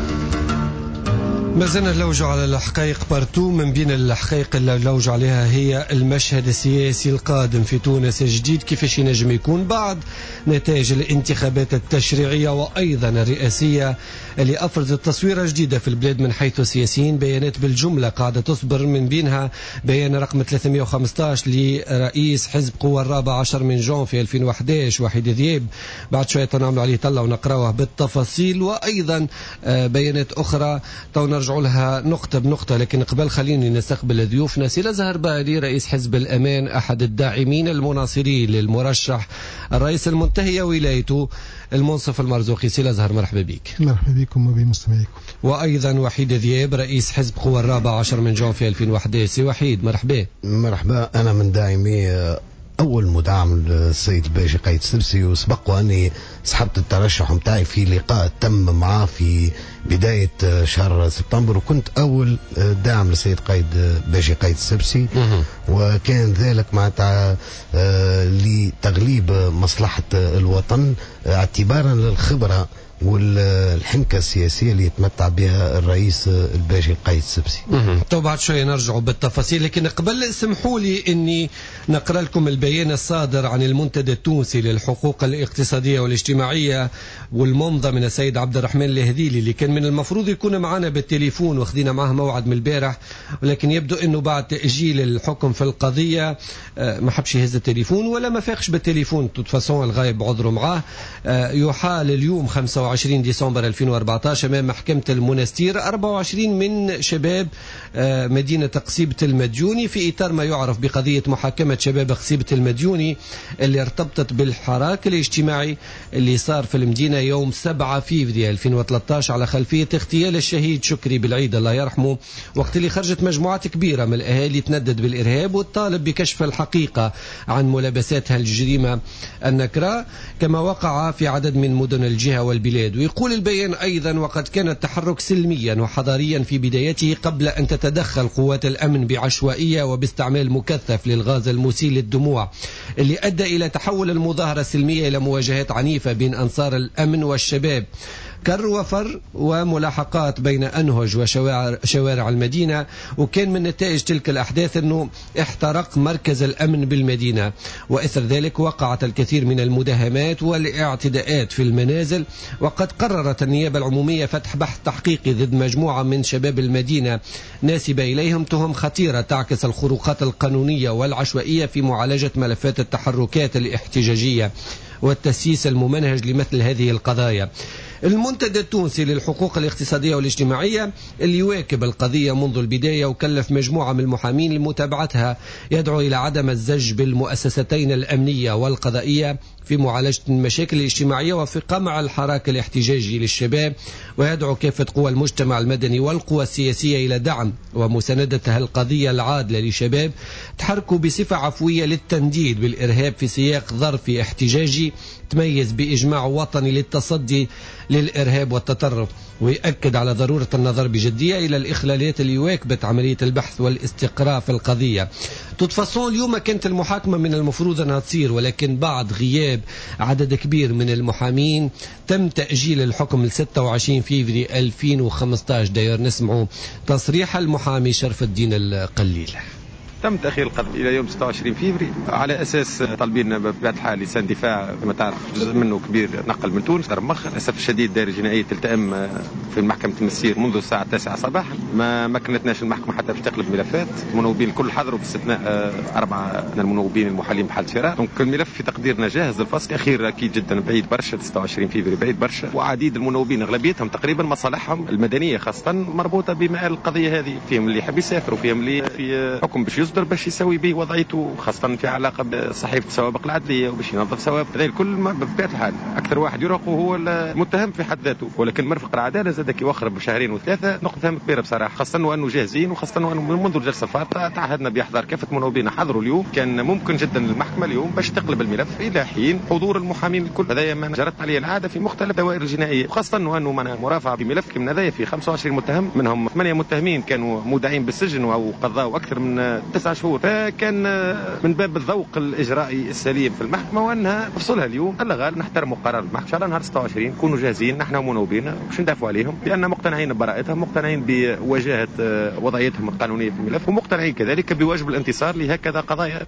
S2: ما زلنا نلوج على الحقائق بارتو. من بين الحقائق اللي نلوج عليها هي المشهد السياسي القادم في تونس الجديد، كيفاش ينجم يكون بعد نتائج الانتخابات التشريعية وأيضا الرئاسية اللي أفرزت تصويرة جديدة في البلاد من حيث السياسيين. بيانات بالجملة قاعدة تصبر، من بينها بيان رقم ثلاثمئة وخمسة عشر لرئيس حزب قوى الرابع عشر من جانفي ألفين وأحد عشر وحيد ذياب. بعد شوية نعمل عليه طلة ونقرأه بالتفاصيل، وأيضا بيانات أخرى نرجع لها نقطة بنقطة. لكن قبل خليني نستقبل ضيوفنا. سي الزهربالي رئيس حزب الأمان، أحد الداعمين المناصرين للمرشح الرئيس المنتهي ولايته المنصف المرزوقي. سي الزهر مرحبا بك.
S11: مرحبا بكم وبمستمعيكم.
S2: وأيضا وحيد ذياب رئيس حزب قوى الرابع عشر من جانفي ألفين وأحد عشر. سي وحيد مرحبا.
S12: مرحبا. أنا من داعمي أول مدعم للسيد الباشي قايد السبسي، وسبق وأني سحبت الترشح متاعي في لقاء تم معاه في بداية شهر سبتمبر، وكنت أول داعم للسيد قايد باشي قايد السبسي، وكان ذلك معناتها لتغليب مصلحة الوطن اعتبارا للخبرة والحنكة السياسية اللي يتمتع بها الرئيس الباشي القايد السبسي.
S2: تو بعد شوية نرجعوا بالتفاصيل، لكن قبل اسمحوا لي اني نقرأ لكم البيان الصادر عن المنتدى التونسي للحقوق الاقتصادية والاجتماعية والممضى من السيد عبد الرحمن الهذيلي، اللي كان من المفروض يكون معنا بالتليفون واخذنا معه موعد من البارح، ولكن يبدو انه بعد تأجيل الحكم في القضية ما حبش يهز التليفون ولا ما فاقش بالتليفون. توتفاسون الغايب عذره معاه. يحال اليوم خمسة وعشرين ديسمبر ألفين وأربعة عشر أمام محكمة المنستير أربعة وعشرين من شباب مدينة قصيبة المديوني في إطار ما يعرف بقضية محاكمة شباب قصيبة المديوني اللي ارتبطت بالحراك الاجتماعي اللي صار في المدينة يوم سبعة فيفري ألفين وثلاثة عشر على خلفية اغتيال الشهيد شكري بالعيد الله يرحمه، وقت اللي خرجت مجموعات كبيرة من الأهالي تندد بالإرهاب وتطالب بكشف الحقيقة عن ملابسات هالجريمة النكراء كما وقع في عدد من مدن الجهة والبلاد. ويقول البيان أيضا: وقد كان التحرك سلميا وحضاريا في بدايته قبل أن تتدخل قوات الأمن بعشوائية وباستعمال مكثف للغاز المسيل للدموع، اللي أدى إلى تحول المظاهرة السلمية إلى مواجهات عنيفة بين أنصار الأمن والشباب، كر وفر وملاحقات بين أنهج وشوارع المدينة. وكان من نتائج تلك الأحداث أنه احترق مركز الأمن بالمدينة، وإثر ذلك وقعت الكثير من المداهمات والاعتداءات في المنازل. وقد قررت النيابة العمومية فتح بحث تحقيقي ضد مجموعة من شباب المدينة ناسب إليهم تهم خطيرة تعكس الخروقات القانونية والعشوائية في معالجة ملفات التحركات الاحتجاجية والتسييس الممنهج لمثل هذه القضايا. المنتدى التونسي للحقوق الاقتصادية والاجتماعية اللي يواكب القضية منذ البداية وكلف مجموعة من المحامين لمتابعتها يدعو إلى عدم الزج بالمؤسستين الأمنية والقضائية في معالجة المشاكل الاجتماعية وفي قمع الحراك الاحتجاجي للشباب، ويدعو كافة قوى المجتمع المدني والقوى السياسية إلى دعم ومساندة القضية العادلة لشباب تحركوا بصفة عفوية للتنديد بالإرهاب في سياق ظرفي احتجاجي تميز بإجماع وطني للتصدي للإرهاب والتطرف. ويأكد على ضرورة النظر بجدية إلى الإخلالات اللي واكبت عملية البحث والاستقراء في القضية. تتفصل اليوم كانت المحاكمة من المفروض أنها تصير، ولكن بعد غياب عدد كبير من المحامين تم تأجيل الحكم ل ستة وعشرين فيفري ألفين وخمسة عشر. داير نسمعوا تصريح المحامي شرف الدين القليل.
S13: تم تأخير القضاء إلى يوم ستة وعشرين فيفري على أساس طالبين بطبيعة الحال لسان دفاع كما تعرف جزء منه كبير نقل من تونس رمخ. للأسف الشديد دائرة جنائية تلتئم في محكمة المسير منذ الساعة التاسعة صباحا، ما مكنتناش المحكمة حتى باش تقلب ملفات. المنوبين الكل حضروا باستثناء أربعة من المنوبين المحالين بحالة فراغ. دونك الملف في تقديرنا جاهز للفصل. تأخير أكيد جدا بعيد برشا، ستة وعشرين فيفري بعيد برشا، وعديد المنوبين أغلبيتهم تقريبا مصالحهم المدنية خاصة مربوطة بمآل القضية هذه، فيهم اللي يحب يسافر وفيهم اللي في حكم باش يصدر باش يسوي به وضعيته، خاصة في علاقة بصحيفة سوابق العدلية وباش ينظف سوابق. هذا الكل بطبيعة الحال أكثر واحد يراقب هو المتهم في حد ذاته، ولكن مرفق العدالة زادك يوخر بشهرين وثلاثة نقطة كبيرة بصراحة، خاصة وأنه جاهزين، وخاصة وأنه منذ الجلسة الفارطة تعهدنا بإحضار كافة منوبين حضروا اليوم. كان ممكن جدا المحكمة اليوم باش تقلب الملف إلى حين حضور المحامين الكل. هذا ما جرت عليه العادة في مختلف الدوائر الجنائية، وخاصة وأنه مرافعة بملف كم هذايا في خمسة وعشرين متهم، منهم ثمانية متهمين كانوا مودعين بالسجن أو قضاء أكثر من تسعة شهور. فكان من باب الذوق الإجرائي السليم في المحكمة وأنها تفصلها اليوم. الغال نحترموا قرار المحكمة إن شاء الله نهار ستة وعشرين نكونوا جاهزين نحن ومنوبين باش ندافعوا عليهم، لأن مقتنعين ببراءتهم، مقتنعين بوجاهة وضعيتهم القانونية في الملف، ومقتنعين كذلك بواجب الانتصار لهكذا قضايا.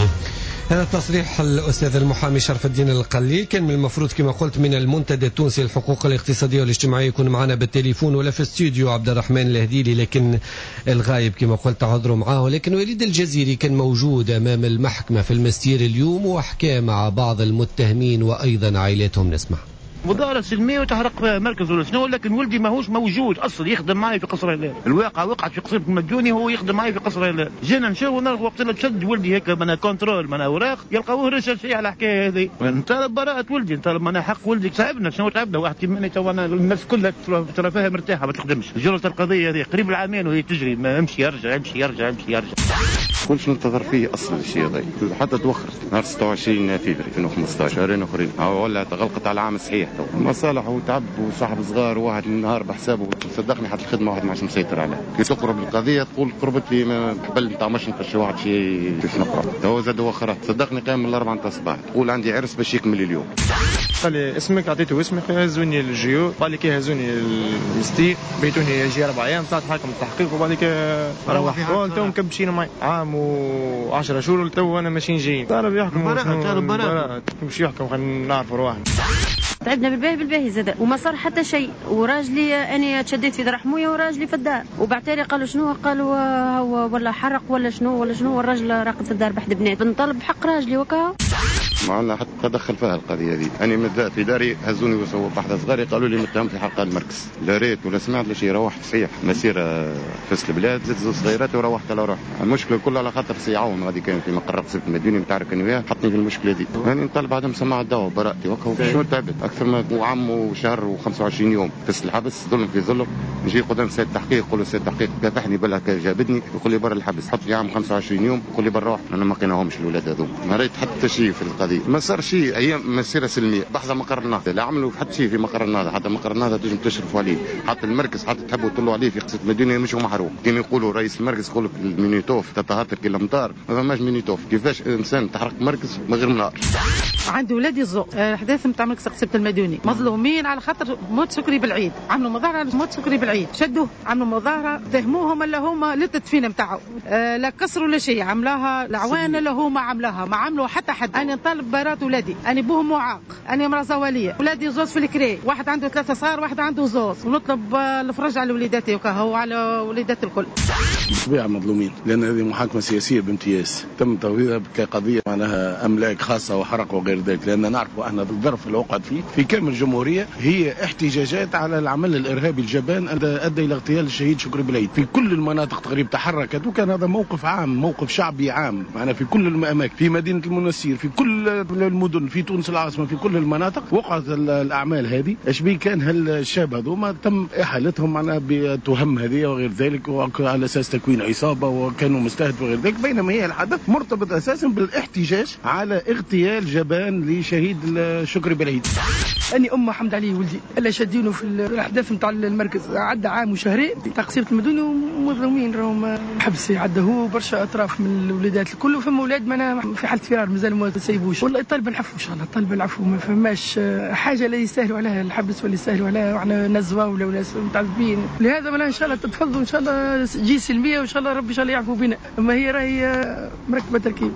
S2: هذا تصريح الأستاذ المحامي شرف الدين القليل. كان من المفروض كما قلت من المنتدى التونسي للحقوق الاقتصادية والاجتماعية يكون معنا بالتليفون ولا في استوديو عبد الرحمن الهديلي، لكن الغايب كما قلت تعذروا معاه. لكن وليد الجزيري كان موجود أمام المحكمة في المستير اليوم وحكى مع بعض المتهمين وأيضا عائلاتهم. نسمع.
S11: مظاهرة سلمية وتحرق مركز ولا شنو، لكن ولدي ماهوش موجود اصلا يخدم معي في قصر هلال. الواقع وقعت في قصير المديوني، هو يخدم معي في قصر هلال. جينا نشوفوا نلقى وقت اللي تشد ولدي هيك من كنترول من اوراق يلقاوه رشا شيء على الحكايه هذه. نطالب براءة ولدي، نطالب منا حق ولدي. تعبنا شنو تعبنا، واحد كيما تو انا الناس كلها ترى فيها مرتاحه ما تخدمش. جرت القضيه هذه قريب العامين وهي تجري، ما امشي يرجع امشي يرجع امشي يرجع.
S14: كلش ننتظر فيه اصلا الشيء هذا حتى توخرت نهار ستة وعشرين فبراير ألفين وخمسطاش شهرين اخرين. هو ولا تغلقت على العام الصحيح تو مصالح وتعب وصاحب صغار وواحد النهار بحسابه. صدقني حتى الخدمه واحد ما عادش مسيطر عليها. كي تقرب القضيه تقول قربت لي قبل نتاع مش نخش واحد شيء باش نقرا. تو زاد وخرت صدقني قام من الاربعه نتاع الصباح تقول عندي عرس باش يكمل اليوم.
S15: قال لي اسمك، عطيته اسمي، هزوني للجيو، قال لي كي هزوني المستي بيتوني يجي اربع ايام طلعت حاكم التحقيق وبعد كده روحت. تو مكبشين معي عام وعشرة شهور تو انا ماشيين جايين. طالب يحكم طالب براءة مش يحكم خلينا نعرفوا رواحنا.
S16: تعبنا بالباهي بالباهي زاد وما صار حتى شيء. وراجلي اني تشديت في درحمويه وراجلي في الدار، وبعتالي قالوا شنو، قالوا هو ولا حرق ولا شنو ولا شنو، والراجل راقد في الدار بحد بنات. بنطلب بحق راجلي وكا
S14: ما عندنا حتى تدخل فيها القضيه دي. انا متضايق في داري هزوني وسووا بحث صغاري قالوا لي متهم في حق المركز. لا ريت ولا سمعت لا شيء. روحت صحيح مسيره في البلاد زدت زوج صغيرات وروحت على روحي. المشكله كلها على خاطر سيعاون غادي كان في مقر قصير المديوني متعارك انا وياه حطني في المشكله دي. انا نطالب عدم سماع الدواء براءتي وكا. شنو تعبت اكثر من عام وشهر وخمسة وعشرين يوم في الحبس، ظلم في ظلم. نجي قدام سيد التحقيق يقول له سيد التحقيق كافحني بلا جابدني، يقول لي برا الحبس حط لي عام خمسة وعشرين يوم، يقول لي برا روح. انا ما لقيناهمش الاولاد هذوك، ما ريت حتى شيء في القضيه، ما صار شيء. ايام مسيره سلميه بحث مقر النهضه لا عملوا حتى شيء في مقر النهضه. حتى مقر النهضه تنجم تشرفوا عليه، حتى المركز حتى تحبوا تطلعوا عليه في قصه المدينه مش هو محروق. كي يقولوا رئيس المركز يقول لك المينيتوف تتهاتر كالامطار، ما فماش مينيتوف. كيفاش انسان تحرق مركز من غير منار؟
S17: عندي ولادي الزوق الاحداث نتاع مركز قصيبه المديوني مظلومين على خاطر موت سكري بالعيد. عملوا مظاهره على موت سكري بالعيد، شدوه عملوا مظاهره تهموهم اللي هما للتدفين نتاعو. أه لا كسروا لا شيء، عملاها العوان اللي هما عملاها، ما عملوا حتى حد. انا نطالب براءة ولادي، انا بوهم معاق، انا امراه زواليه، ولادي زوز في الكري، واحد عنده ثلاثه صغار واحد عنده زوز، ونطلب الفرج على وليداتي وكهو على وليدات الكل.
S18: بالطبيعه مظلومين، لان هذه محاكمه سياسيه بامتياز تم تفويضها كقضيه معناها املاك خاصه وحرق وغير ذلك. لان نعرفوا احنا الظرف اللي وقعت فيه في كامل الجمهوريه هي احتجاجات على العمل الارهابي الجبان ادى الى اغتيال الشهيد شكري بلعيد في كل المناطق تقريبا تحركت. وكان هذا موقف عام، موقف شعبي عام معنا في كل الاماكن، في مدينه المنسير، في كل المدن، في تونس العاصمه، في كل المناطق وقعت الاعمال هذه. ايش بيه كان هالشاب هذوما تم احالتهم معنا بتهم هذه وغير ذلك، وعلى اساس تكوين عصابه وكانوا مستهدف وغير ذلك، بينما هي الحدث مرتبط اساسا بالاحتجاج على اغتيال جبان لشهيد شكري بلعيد.
S19: اني ام حمد علي ولدي الا شادينه في الاحداث نتاع المركز، عدى عام وشهرين تاع قصيبه المدينه ومظلومين راهم حبس. عدى هو برشا اطراف من الولادات الكل، وفما اولاد مانا في حاله فرار مازال ما تسيبوش. والله طالب العفو ان شاء الله، طالب العفو. ما فماش حاجه اللي يستاهلوا عليها الحبس ولا يستاهلوا عليها، وحنا ناس زواوله وناس متعذبين. لهذا مانا ان شاء الله تتفضلوا ان شاء الله جي سلميه، وان شاء الله ربي ان شاء الله يعفو بنا. اما هي راهي مركبه تركيب.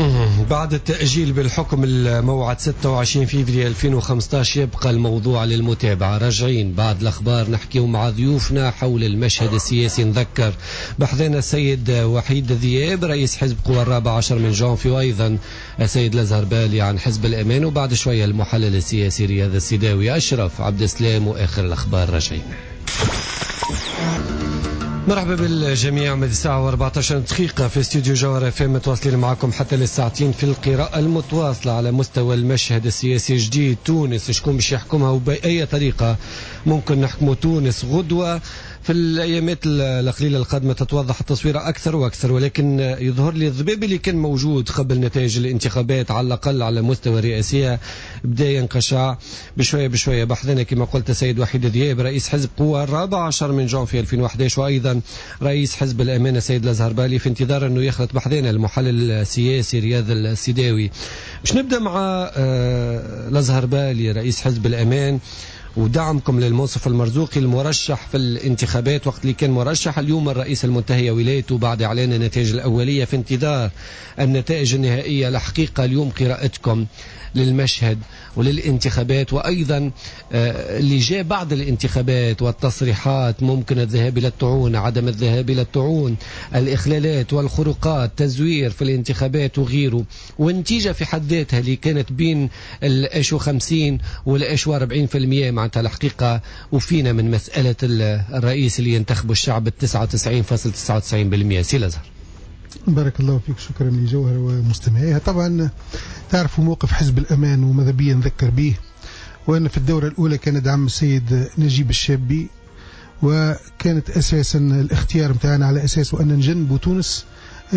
S2: بعد التأجيل بالحكم الموعد ستة وعشرين فبراير ألفين وخمسطاش يبقى الموضوع للمتابعة. راجعين بعد الأخبار نحكيو مع ضيوفنا حول المشهد السياسي. نذكر بحضنا السيد وحيد ذياب رئيس حزب قوى الرابع عشر من جانفي، وأيضا السيد الأزهر بالي عن حزب الأمان، وبعد شوية المحلل السياسي رياض السيداوي، أشرف عبد السلام، وآخر الأخبار. راجعين. مرحبا بالجميع. من الساعة وأربعة عشر دقيقة في استوديو جوهر اف ام، متواصلين معكم حتى للساعتين في القراءة المتواصلة على مستوى المشهد السياسي الجديد. تونس شكون باش يحكمها وبأي طريقة ممكن نحكموا تونس غدوة؟ في الأيامات القليلة القادمة تتوضح التصوير أكثر وأكثر، ولكن يظهر لي الضباب اللي كان موجود قبل نتائج الانتخابات على الأقل على مستوى الرئاسية بدأ ينقشع بشوية بشوية. بحثنا كما قلت سيد وحيد دياب رئيس حزب قوة الرابع عشر من جانفي ألفين وأحد عشر، وأيضا رئيس حزب الأمانة سيد الأزهربالي، في انتظار أنه يخلط بحثنا المحلل السياسي رياض السيداوي. مش نبدأ مع الأزهربالي رئيس حزب الأمان ودعمكم للمنصف المرزوقي المرشح في الانتخابات وقت اللي كان مرشح. اليوم الرئيس المنتهية ولايته بعد إعلان النتائج الأولية في انتظار النتائج النهائية. الحقيقة اليوم قراءتكم للمشهد وللانتخابات، وأيضا اللي جاء بعد الانتخابات والتصريحات، ممكن الذهاب إلى الطعون، عدم الذهاب إلى الطعون، الإخلالات والخروقات، تزوير في الانتخابات وغيره، والنتيجة في حد ذاتها اللي كانت بين الأشو خمسين والأشو أربعين في المية معناتها الحقيقة وفينا من مسألة الرئيس اللي ينتخبه الشعب التسعة وتسعين فاصلة تسعة وتسعين بالمئة. سي الأزهر.
S20: بارك الله فيك، شكرا لجوهر ومستمعيها. طبعا تعرفوا موقف حزب الأمان وماذا بيا نذكر به، وأن في الدورة الأولى كان دعم السيد نجيب الشابي، وكانت أساسا الاختيار متاعنا على أساس أن نجنبوا تونس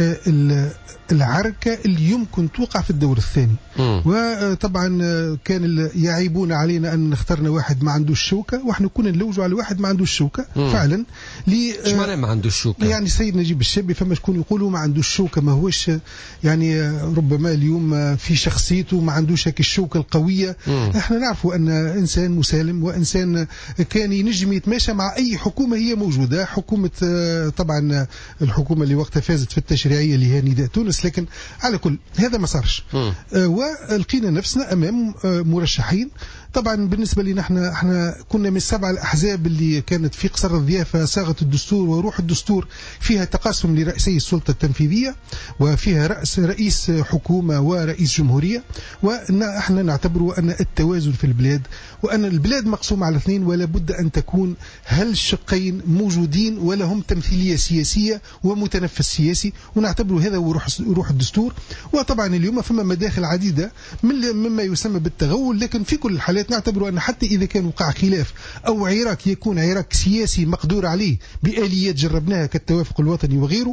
S20: العركة اللي يمكن توقع في الدور الثاني. م. وطبعا كان يعيبون علينا أن اخترنا واحد ما عندوش شوكة، وإحنا كنا نلوجوا على واحد ما عندوش شوكة. م. فعلا لي
S2: ايش معنى ما عندوش شوكة؟
S20: يعني سيد نجيب الشابي فما شكون يقولوا ما عندوش شوكة، ما هوش يعني ربما اليوم في شخصيته ما عندوش هيك الشوكة القوية. م. احنا نعرفوا أن إنسان مسالم وإنسان كان ينجم يتماشى مع أي حكومة هي موجودة. حكومة طبعا الحكومة اللي وقتها فازت في التشريعية اللي هي نداء تونس، لكن على كل هذا ما صارش. آه ولقينا نفسنا أمام آه مرشحين. طبعا بالنسبة لنا احنا احنا كنا من السبع الأحزاب اللي كانت في قصر الضيافة صاغت الدستور وروح الدستور، فيها تقاسم لرئيسي السلطة التنفيذية، وفيها رأس رئيس حكومة ورئيس جمهورية، ونحن نعتبر أن التوازن في البلاد، وأن البلاد مقسومة على اثنين، ولا بد أن تكون هل الشقين موجودين ولهم تمثيلية سياسية ومتنفس سياسي، ونعتبر هذا هو روح الدستور. وطبعا اليوم فما مداخل عديدة من مما يسمى بالتغول، لكن في كل الحالات نعتبر أن حتى إذا كان وقع خلاف أو عراك يكون عراك سياسي مقدور عليه بآليات جربناها كالتوافق الوطني وغيره،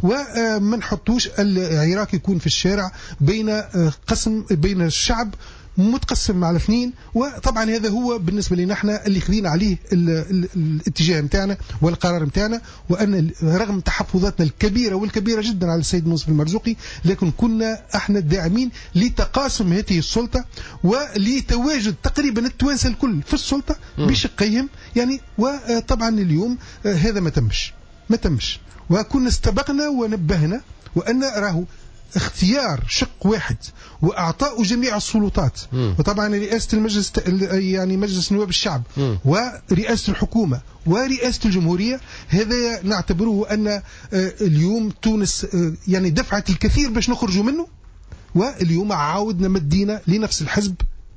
S20: وما نحطوش العراك يكون في الشارع بين قسم بين الشعب متقسم على اثنين. وطبعا هذا هو بالنسبة لنا احنا اللي خذينا عليه ال ال الاتجاه متاعنا والقرار متاعنا، وأن رغم تحفظاتنا الكبيرة والكبيرة جدا على السيد منصف المرزوقي، لكن كنا احنا الداعمين لتقاسم هذه السلطة ولتواجد تقريبا التوانسة الكل في السلطة بشقيهم يعني. وطبعا اليوم هذا ما تمش ما تمش وكنا استبقنا ونبهنا وأن راهو اختيار شق واحد وأعطاء جميع السلطات، وطبعا رئاسة المجلس يعني مجلس نواب الشعب م. ورئاسة الحكومة ورئاسة الجمهورية، هذا نعتبره أن اليوم تونس يعني دفعت الكثير باش نخرجوا منه، واليوم عاودنا مدينا لنفس الحزب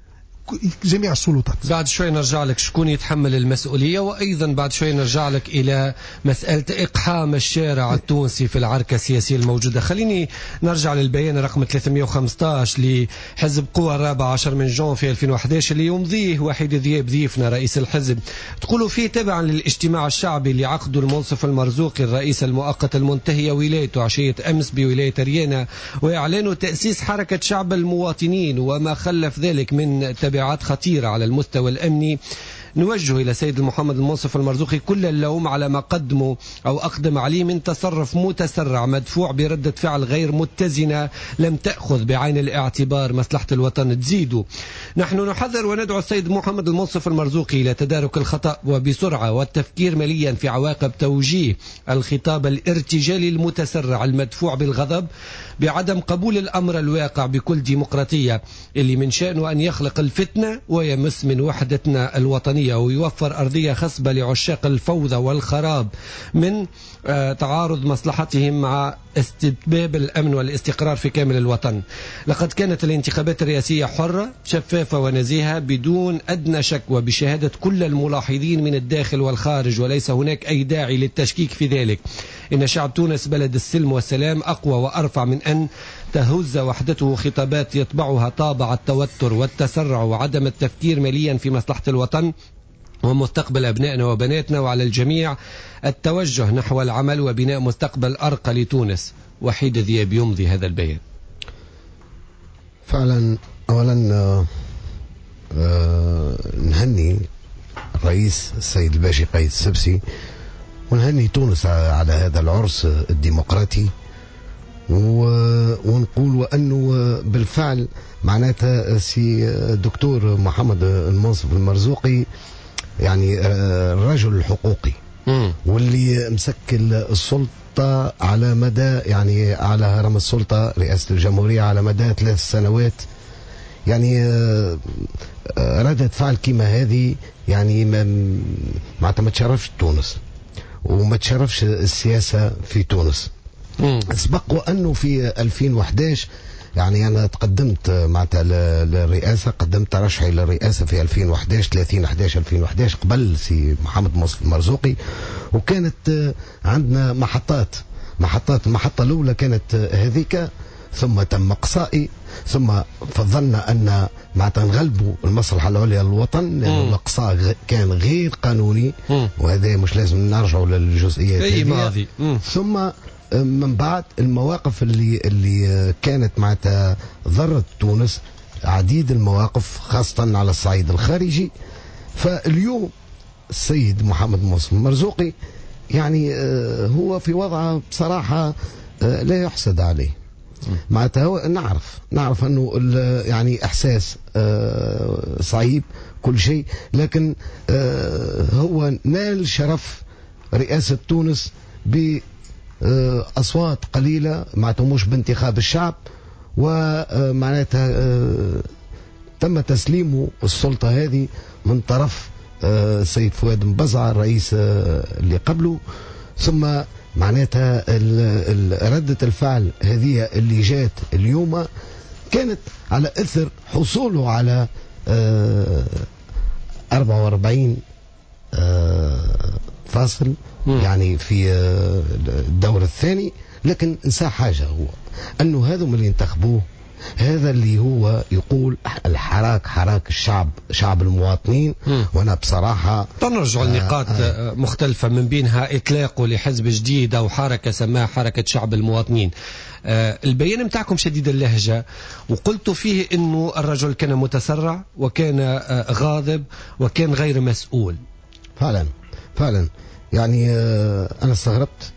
S20: جميع السلطات.
S2: بعد شوي نرجع لك شكون يتحمل المسؤولية، وأيضا بعد شوي نرجع لك إلى مسألة إقحام الشارع التونسي في العركة السياسية الموجودة. خليني نرجع للبيان رقم ثلاثمئة وخمسة عشر لحزب قوة الرابع عشر من جانفي ألفين وأحد عشر اللي يمضيه وحيد دياب ضيفنا رئيس الحزب. تقولوا فيه تبعا للاجتماع الشعبي اللي عقده المنصف المرزوقي الرئيس المؤقت المنتهية ولايته عشية أمس بولاية ريانا، وإعلانه تأسيس حركة شعب المواطنين وما خلف ذلك من تبعات خطيرة على المستوى الأمني، نوجه إلى سيد محمد المنصف المرزوقي كل اللوم على ما قدمه أو أقدم عليه من تصرف متسرع مدفوع بردة فعل غير متزنة لم تأخذ بعين الاعتبار مصلحة الوطن. تزيد نحن نحذر وندعو السيد محمد المنصف المرزوقي إلى تدارك الخطأ وبسرعة والتفكير مليا في عواقب توجيه الخطاب الارتجالي المتسرع المدفوع بالغضب بعدم قبول الأمر الواقع بكل ديمقراطية اللي من شأنه أن يخلق الفتنة ويمس من وحدتنا الوطنية الديمقراطية ويوفر أرضية خصبة لعشاق الفوضى والخراب من تعارض مصلحتهم مع استتباب الأمن والاستقرار في كامل الوطن. لقد كانت الانتخابات الرئاسية حرة شفافة ونزيهة بدون أدنى شك وبشهادة كل الملاحظين من الداخل والخارج، وليس هناك أي داعي للتشكيك في ذلك. إن شعب تونس بلد السلم والسلام أقوى وأرفع من أن تهز وحدته خطابات يطبعها طابع التوتر والتسرع وعدم التفكير مليا في مصلحة الوطن ومستقبل أبنائنا وبناتنا، وعلى الجميع التوجه نحو العمل وبناء مستقبل أرقى لتونس. وحيد ذياب يمضي هذا البيان.
S12: فعلا أولا آه آه نهني الرئيس السيد الباشي قايد السبسي ونهني تونس على هذا العرس الديمقراطي، ونقول وأنه بالفعل معناتها سي الدكتور محمد المنصف المرزوقي يعني الرجل الحقوقي واللي مسك السلطة على مدى يعني على هرم السلطة رئاسة الجمهورية على مدى ثلاث سنوات. يعني ردة فعل كيما هذه يعني ما ما تشرفش تونس وما تشرفش السياسة في تونس. سبق وأنه في ألفين وأحد عشر يعني أنا تقدمت معناتها للرئاسة، قدمت ترشحي للرئاسة في ألفين وأحد عشر ثلاثين أحد عشر ألفين وأحد عشر قبل سي محمد منصف المرزوقي، وكانت عندنا محطات محطات المحطة الأولى كانت هذيك، ثم تم إقصائي، ثم فضلنا أن معناتها نغلبوا المصلحة العليا للوطن لأن الإقصاء كان غير قانوني، وهذا مش لازم نرجعوا للجزئيات
S2: أي ماضي.
S12: ثم من بعد المواقف اللي اللي كانت معناتها ضرت تونس، عديد المواقف خاصة على الصعيد الخارجي. فاليوم السيد محمد منصف المرزوقي يعني هو في وضع بصراحة لا يحسد عليه. معناتها نعرف نعرف انه يعني احساس صعيب كل شيء، لكن هو نال شرف رئاسة تونس ب أصوات قليلة معناتها مش بانتخاب الشعب، ومعناتها تم تسليمه السلطة هذه من طرف السيد فؤاد مبزع الرئيس اللي قبله. ثم معناتها ردة الفعل هذه اللي جات اليوم كانت على إثر حصوله على أربعة وأربعين فاصل يعني في الدور الثاني. لكن نسى حاجة، هو أنه هذا اللي ينتخبوه هذا اللي هو يقول الحراك حراك الشعب شعب المواطنين. م. وأنا بصراحة
S2: تنرجع النقاط آه مختلفة من بينها إطلاقه لحزب جديد أو حركة سماها حركة شعب المواطنين. آه البيان متاعكم شديد اللهجة، وقلت فيه أنه الرجل كان متسرع وكان آه غاضب وكان غير مسؤول.
S12: فعلا فعلا يعني آه أنا استغربت،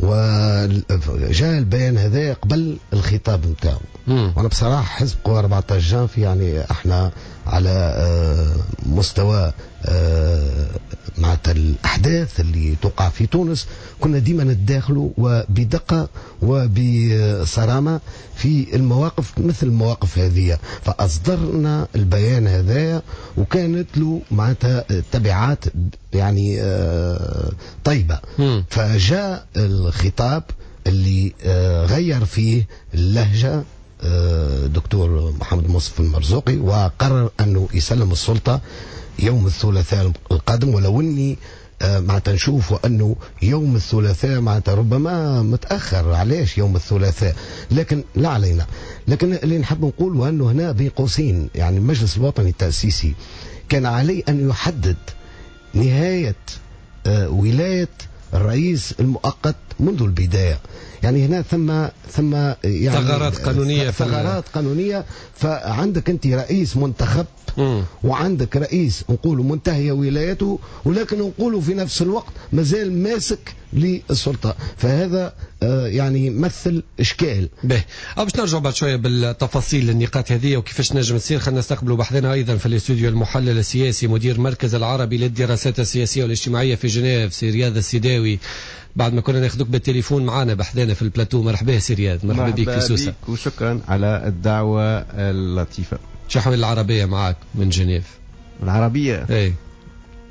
S12: وجاء البيان هذا قبل الخطاب نتاعو. وانا بصراحه حزب قوى أربعة عشر جانفي يعني احنا على مستوى معناتها الاحداث اللي توقع في تونس كنا ديما نتداخلوا وبدقه وبصرامه في المواقف مثل المواقف هذه، فاصدرنا البيان هذا وكانت له معناتها تبعات يعني طيبه. فجاء الخطاب اللي غير فيه اللهجه دكتور محمد منصف المرزوقي، وقرر أنه يسلم السلطة يوم الثلاثاء القادم. ولو أني معناتها نشوف أنه يوم الثلاثاء معناتها ربما متأخر، علاش يوم الثلاثاء، لكن لا علينا. لكن اللي نحب نقول أنه هنا بين قوسين يعني المجلس الوطني التأسيسي كان عليه أن يحدد نهاية ولاية الرئيس المؤقت منذ البداية. يعني هنا ثم ثم يعني
S2: ثغرات قانونية
S12: ثغرات قانونية. فعندك أنت رئيس منتخب م. وعندك رئيس نقوله منتهية ولايته، ولكن نقوله في نفس الوقت مازال ماسك للسلطة، فهذا آه يعني يمثل إشكال.
S2: به أو باش نرجع بعد شوية بالتفاصيل النقاط هذه وكيفاش نجم تصير. خلينا نستقبلوا بحثنا أيضا في الاستوديو المحلل السياسي مدير المركز العربي للدراسات السياسية والاجتماعية في جنيف سي رياض السيداوي. بعد ما كنا ناخذوك بالتليفون معنا بحثنا في البلاتو. مرحبا سي رياض. مرحبا بك في سوسة،
S21: وشكرا على الدعوة اللطيفة.
S2: شحوي العربية معك من جنيف.
S21: العربية
S2: اي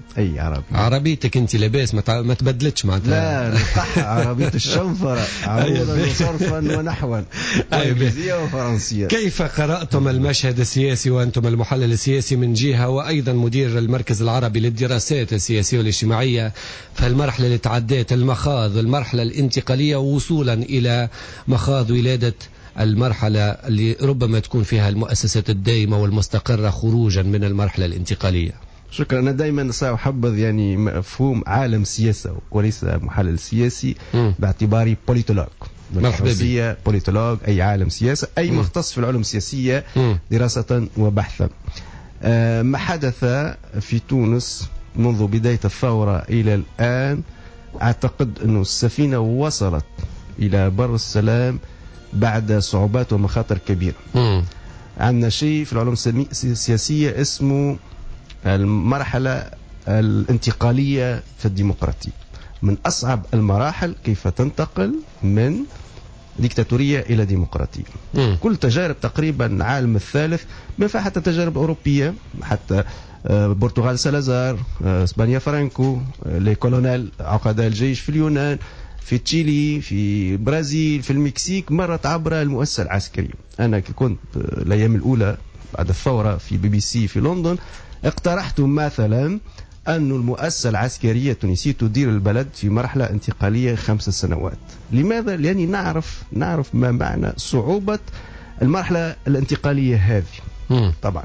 S21: اي عربي.
S2: عربيتك انت لاباس ما, تع... ما تبدلتش معناتها.
S21: لا نقح عربيه الشنفره عروضا وصرفا ونحوا وانجليزيه وفرنسيه.
S2: كيف قراتم المشهد السياسي وانتم المحلل السياسي من جهه وايضا مدير المركز العربي للدراسات السياسيه والاجتماعيه في المرحله اللي تعدت المخاض المرحله الانتقاليه وصولا الى مخاض ولاده المرحلة اللي ربما تكون فيها المؤسسات الدائمة والمستقرة خروجا من المرحلة الانتقالية؟
S21: شكرا. أنا دائما سأحبذ يعني مفهوم عالم سياسة وليس محلل سياسي م. باعتباري بوليتولوج.
S2: مرحبا.
S21: بوليتولوج أي عالم سياسة أي م. مختص في العلوم السياسية م. دراسة وبحثا. آه ما حدث في تونس منذ بداية الثورة إلى الآن أعتقد أن السفينة وصلت إلى بر السلام بعد صعوبات ومخاطر كبيرة. م. عندنا شيء في العلوم السياسية اسمه المرحلة الانتقالية في الديمقراطية، من أصعب المراحل كيف تنتقل من ديكتاتورية إلى ديمقراطية. م. كل تجارب تقريبا العالم الثالث ما فيها حتى تجارب أوروبية، حتى برتغال سالازار، اسبانيا فرانكو، لي كولونيل عقداء الجيش في اليونان، في تشيلي، في البرازيل، في المكسيك، مرت عبر المؤسسة العسكرية. أنا كنت الأيام الأولى بعد الثورة في بي بي سي في لندن اقترحت مثلا أن المؤسسة العسكرية التونسية تدير البلد في مرحلة انتقالية خمس سنوات. لماذا؟ لأني نعرف نعرف ما معنى صعوبة المرحلة الانتقالية هذه. طبعا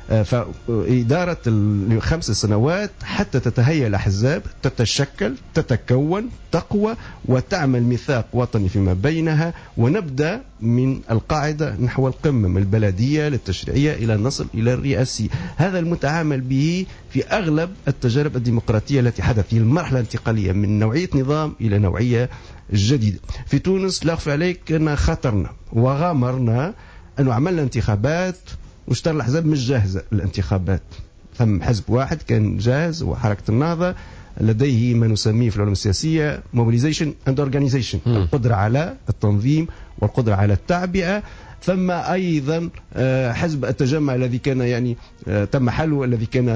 S21: فإدارة الخمس سنوات حتى تتهيأ الأحزاب، تتشكل، تتكون، تقوى، وتعمل ميثاق وطني فيما بينها، ونبدأ من القاعدة نحو القمة، من البلدية للتشريعية إلى النصل إلى الرئاسي. هذا المتعامل به في أغلب التجارب الديمقراطية التي حدثت في المرحلة الانتقالية من نوعية نظام إلى نوعية جديدة. في تونس لا أخفى عليك أن خطرنا وغامرنا أنه عملنا انتخابات واشترى الأحزاب مش جاهزة الانتخابات. ثم حزب واحد كان جاهز وحركة النهضة لديه ما نسميه في العلوم السياسية mobilization and organization، القدرة على التنظيم والقدرة على التعبئة. ثم أيضا حزب التجمع الذي كان يعني تم حله، الذي كان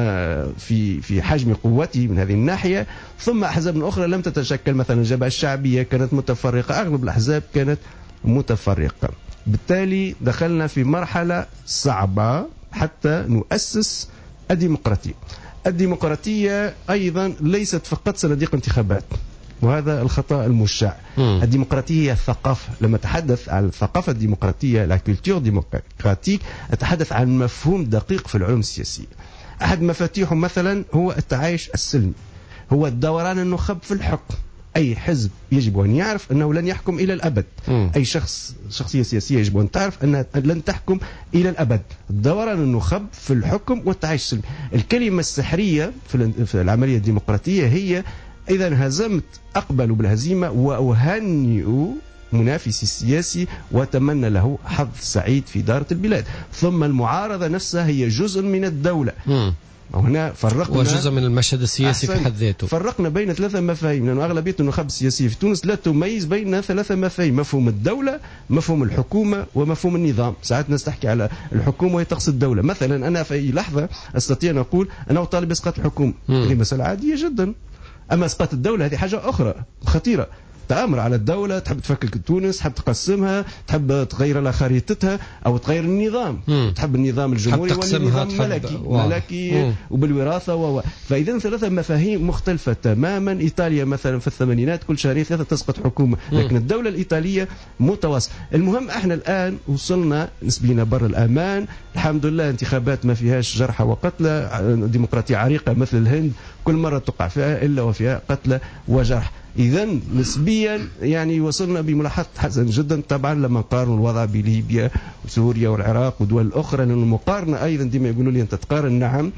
S21: في في حجم قوته من هذه الناحية. ثم أحزاب أخرى لم تتشكل، مثلا الجبهة الشعبية كانت متفرقة، أغلب الأحزاب كانت متفرقة. بالتالي دخلنا في مرحلة صعبة حتى نؤسس الديمقراطية. الديمقراطية أيضا ليست فقط صناديق انتخابات، وهذا الخطأ المشاع. م. الديمقراطية هي الثقافة. لما أتحدث عن الثقافة الديمقراطية لا كولتور ديمقراطيك أتحدث عن مفهوم دقيق في العلوم السياسية. أحد مفاتيحه مثلا هو التعايش السلمي، هو الدوران النخب في الحكم. أي حزب يجب أن يعرف أنه لن يحكم إلى الأبد. م. أي شخص شخصية سياسية يجب أن تعرف أنها لن تحكم إلى الأبد. دوران النخب في الحكم والتعايش السلمي. الكلمة السحرية في العملية الديمقراطية هي إذا هزمت أقبل بالهزيمة وأهنئ منافسي السياسي وأتمنى له حظ سعيد في إدارة البلاد. ثم المعارضة نفسها هي جزء من الدولة. م. وهنا فرقنا
S2: وجزء من المشهد السياسي في حد ذاته.
S21: فرقنا بين ثلاثة مفاهيم، لأن أغلبية النخب السياسية في تونس لا تميز بين ثلاثة مفاهيم: مفهوم الدولة، مفهوم الحكومة، ومفهوم النظام. ساعات الناس تحكي على الحكومة وهي تقصد الدولة. مثلا أنا في أي لحظة أستطيع أن أقول أنا أطالب بإسقاط الحكومة، هذه مسألة عادية جدا. أما إسقاط الدولة هذه حاجة أخرى خطيرة. تأمر على الدولة، تحب تفكك تونس، تحب تقسمها، تحب تغير لها خريطتها أو تغير النظام. مم. تحب النظام الجمهوري والنظام الملكي ملكي وبالوراثة و... فإذا ثلاثة مفاهيم مختلفة تماما. إيطاليا مثلا في الثمانينات كل شهرين ثلاثة تسقط حكومة، لكن الدولة الإيطالية متواصل. المهم احنا الآن وصلنا نسبيا بر الأمان الحمد لله. انتخابات ما فيهاش جرحى وقتلى، ديمقراطية عريقة مثل الهند كل مرة تقع فيها إلا وفيها قتلى وجرح. إذا نسبيا يعني وصلنا بملاحظة حسن جدا. طبعا لما نقارن الوضع بليبيا وسوريا والعراق ودول أخرى، لأن المقارنة أيضا ديما يقولوا لي أنت تقارن. نعم،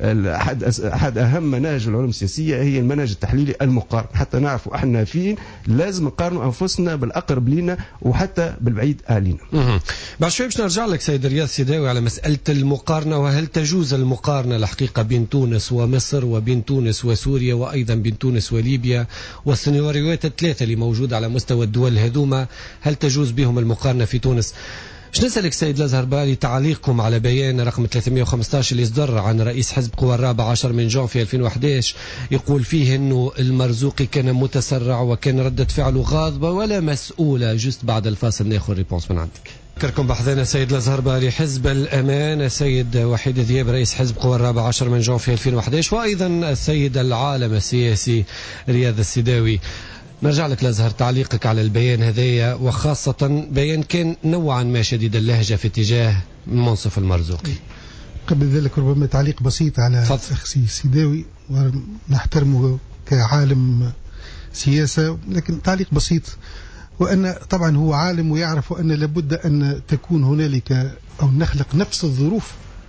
S21: أحد أحد أهم مناهج العلوم السياسية هي المنهج التحليلي المقارن، حتى نعرف احنا فين. لازم نقارن أنفسنا بالأقرب لنا وحتى بالبعيد آلينا.
S2: بعد شوي باش نرجع لك سيد رياض سيداوي على مسألة المقارنة، وهل تجوز المقارنة الحقيقة بين تونس ومصر وبين تونس وسوريا وأيضا بين تونس وليبيا والسيناريوهات الثلاثة اللي موجودة على مستوى الدول هذوما، هل تجوز بهم المقارنة في تونس؟ باش نسألك سيد الزهربالي تعليقكم على بيان رقم ثلاثمئة وخمسة عشر اللي صدر عن رئيس حزب قوى الرابع عشر من جون في ألفين وأحد عشر، يقول فيه انه المرزوقي كان متسرع وكان ردة فعله غاضبة ولا مسؤولة. جست بعد الفاصل ناخذ ريبونس من عندك. كركم بحثنا سيد الزهربالي حزب الأمان، السيد وحيد ذياب رئيس حزب قوى الرابع عشر من جون في ألفين وأحد عشر، وأيضا السيد العالم السياسي رياض السداوي. نرجع لك لازهر تعليقك على البيان هذايا، وخاصة بيان كان نوعا ما شديد اللهجة في اتجاه منصف المرزوقي.
S20: قبل ذلك ربما تعليق بسيط على أخي السداوي، ونحترمه كعالم سياسة، لكن تعليق بسيط، وأن طبعا هو عالم ويعرف أن لابد أن تكون هنالك أو نخلق نفس الظروف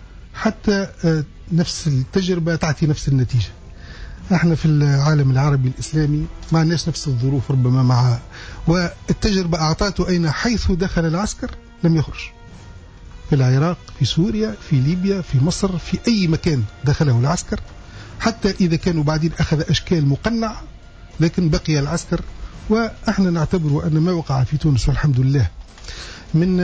S20: حتى نفس التجربة تعطي نفس النتيجة. احنا في العالم العربي الإسلامي ما عندناش نفس الظروف ربما مع، والتجربة أعطاته أين حيث دخل العسكر لم يخرج، في العراق، في سوريا، في ليبيا، في مصر، في أي مكان دخله العسكر، حتى إذا كانوا بعدين أخذ أشكال مقنعة لكن بقي العسكر. وإحنا نعتبر أن ما وقع في تونس والحمد لله من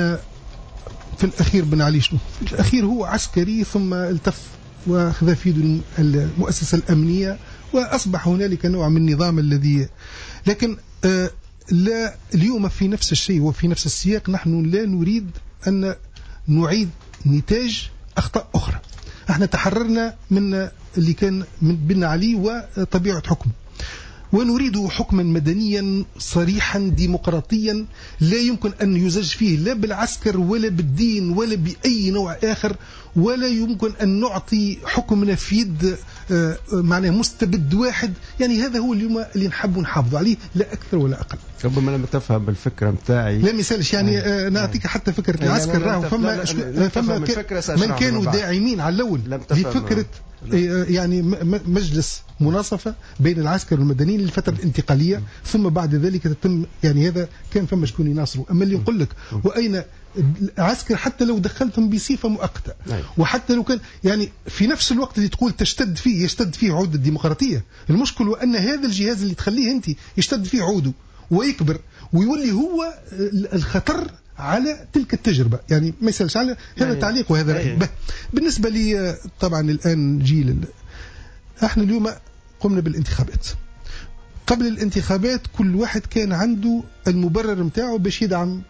S20: في الأخير بن علي شنو في الأخير هو عسكري ثم التف وأخذ في المؤسسة الأمنية وأصبح هنالك نوع من النظام الذي، لكن آه لا اليوم في نفس الشيء وفي نفس السياق نحن لا نريد أن نعيد نتاج أخطاء أخرى. احنا تحررنا من اللي كان من بن علي وطبيعة حكمه، ونريد حكما مدنيا صريحا ديمقراطيا لا يمكن أن يزج فيه لا بالعسكر ولا بالدين ولا بأي نوع آخر، ولا يمكن أن نعطي حكمنا في يد معناه مستبد واحد. يعني هذا هو اليوم اللي نحب نحافظ عليه لا أكثر ولا أقل.
S21: ربما لم تفهم بالفكرة متاعي،
S20: لا مثالش يعني آه نعطيك حتى فكرة العسكر راهو فما فما من كانوا داعمين على الأول لفكرة يعني مجلس مناصفة بين العسكر والمدنيين للفترة الانتقالية، ثم بعد ذلك تتم يعني هذا كان فما شكون يناصروا. أما اللي نقول لك وأين العسكر حتى لو دخلتهم بصفة مؤقتة، وحتى لو كان يعني في نفس الوقت اللي تقول تشتد فيه يشتد فيه عود الديمقراطية، المشكل هو أن هذا الجهاز اللي تخليه أنت يشتد فيه عوده ويكبر ويولي هو الخطر على تلك التجربة. يعني ما يسألش على هذا يعني تعليق وهذا رأي. بالنسبة لي طبعا الآن جيل احنا اليوم قمنا بالانتخابات. قبل الانتخابات كل واحد كان عنده المبرر متاعه باش يدعم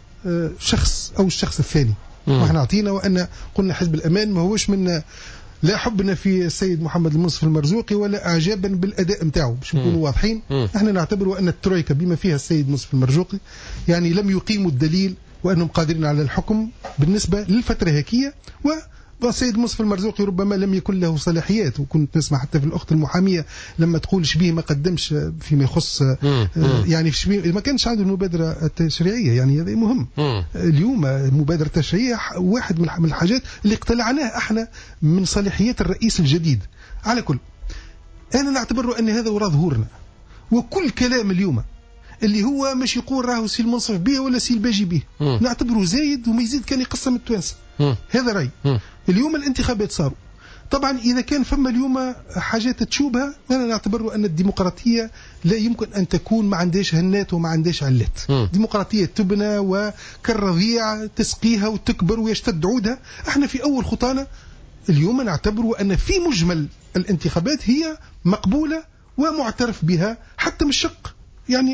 S20: شخص أو الشخص الثاني، واحنا عطينا وأن قلنا حزب الأمان ما هوش من لا حبنا في السيد محمد المنصف المرزوقي ولا اعجابا بالاداء نتاعو باش نكونوا واضحين. احنا نعتبر ان الترويكا بما فيها السيد منصف المرزوقي يعني لم يقيموا الدليل وانهم قادرين على الحكم بالنسبه للفتره هيكيه، والسيد منصف المرزوقي ربما لم يكن له صلاحيات. وكنت نسمع حتى في الاخت المحاميه لما تقول شبيه ما قدمش فيما يخص يعني شبيه ما كانش عنده المبادره التشريعيه. يعني هذا مهم. اليوم المبادره التشريعيه واحد من الحاجات اللي اقتلعناها احنا من صلاحيات الرئيس الجديد. على كل انا نعتبر ان هذا وراء ظهورنا، وكل كلام اليوم اللي هو مش يقول راهو سي المنصف به ولا سي الباجي به نعتبره زايد وما يزيد كان يقسم التوانسه. هذا رأي. اليوم الانتخابات صاروا طبعا إذا كان فما اليوم حاجات تشوبها أنا نعتبر أن الديمقراطية لا يمكن أن تكون ما عندهاش هنات وما عندهاش علات. ديمقراطية تبنى وكالرضيع تسقيها وتكبر ويشتد عودها. احنا في أول خطانا اليوم نعتبر أن في مجمل الانتخابات هي مقبولة ومعترف بها حتى من الشق. يعني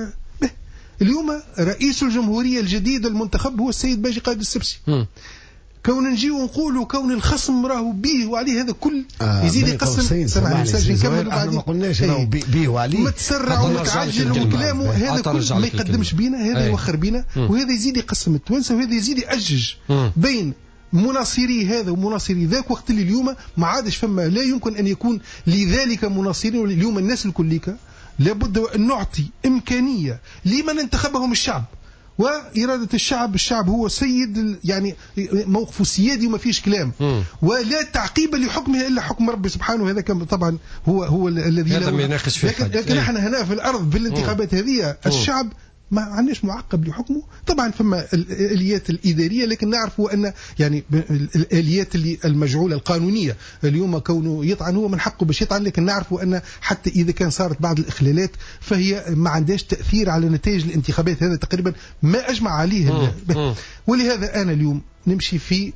S20: اليوم رئيس الجمهورية الجديد المنتخب هو السيد باجي قائد السبسي. كون نجي ونقولوا كون الخصم راهو بيه وعليه هذا كل آه يزيد يقسم. سمعني سجل نكمل بعدين. ما قلناش راهو بيه وعليه. ما تسرع ومتعجل وكلامه هذا كل ما يقدمش بينا، هذا يوخر بينا، وهذا يزيد يقسم التوانسه، وهذا يزيد يأجج بين مناصري هذا ومناصري ذاك. وقت اللي اليوم ما عادش فما لا يمكن أن يكون لذلك مناصرين. اليوم الناس الكليكة لابد أن نعطي إمكانية لمن انتخبهم الشعب، وإرادة الشعب. الشعب هو سيد يعني موقفه سيادي وما فيش كلام، ولا تعقيب لحكمه إلا حكم ربي سبحانه. هذا كان طبعا هو هو الذي
S2: هذا ما يناقش فيه.
S20: لكن, لكن احنا هنا في الأرض بالانتخابات هذه الشعب ما عندناش معقب لحكمه. طبعا فما الآليات الإدارية، لكن نعرفوا أن يعني الآليات اللي المجعولة القانونية اليوم كونه يطعن هو من حقه باش يطعن، لكن نعرفوا أن حتى إذا كان صارت بعض الإخلالات فهي ما عندهاش تأثير على نتائج الانتخابات. هذا تقريبا ما أجمع عليه. ولهذا أنا اليوم نمشي في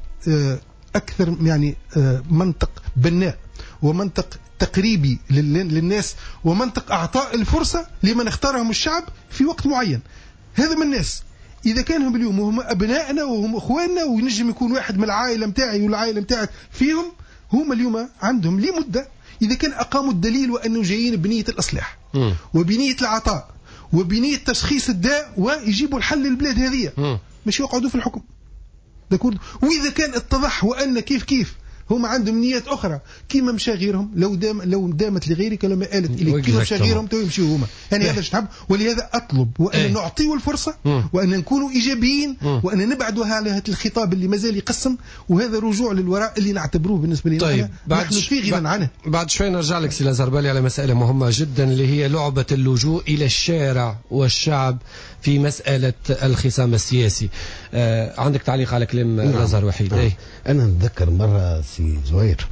S20: أكثر يعني منطق بناء ومنطق تقريبي للناس ومنطق أعطاء الفرصة لمن اختارهم الشعب في وقت معين. هذا من الناس إذا كانهم اليوم وهم أبنائنا وهم أخواننا وينجم يكون واحد من العائلة متاعي والعائلة متاعك فيهم، هم اليوم عندهم لمدة إذا كان أقاموا الدليل وأنه جايين بنية الإصلاح وبنية العطاء وبنية تشخيص الداء ويجيبوا الحل للبلاد هذه، مش يقعدوا في الحكم. وإذا كان اتضح وأن كيف كيف هم عندهم نيات أخرى كيما مشى غيرهم، لو دام لو دامت لغيرك لما قالت إليك كيما مشى غيرهم تو يمشيوا هما. يعني هذا شنحب، ولهذا أطلب وأن نعطيه الفرصة وأن نكونوا إيجابيين وأن نبعدوا على هذا الخطاب اللي مازال يقسم، وهذا رجوع للوراء اللي نعتبروه بالنسبة لنا.
S2: طيب بعد
S20: نحن في غنى عنه.
S2: بعد شوي نرجع لك سي لازربالي على مسألة مهمة جدا اللي هي لعبة اللجوء إلى الشارع والشعب في مسألة الخصام السياسي. آه عندك تعليق على كلام نعم. لازر وحيد؟
S12: نعم. أنا نتذكر مرة سي زوير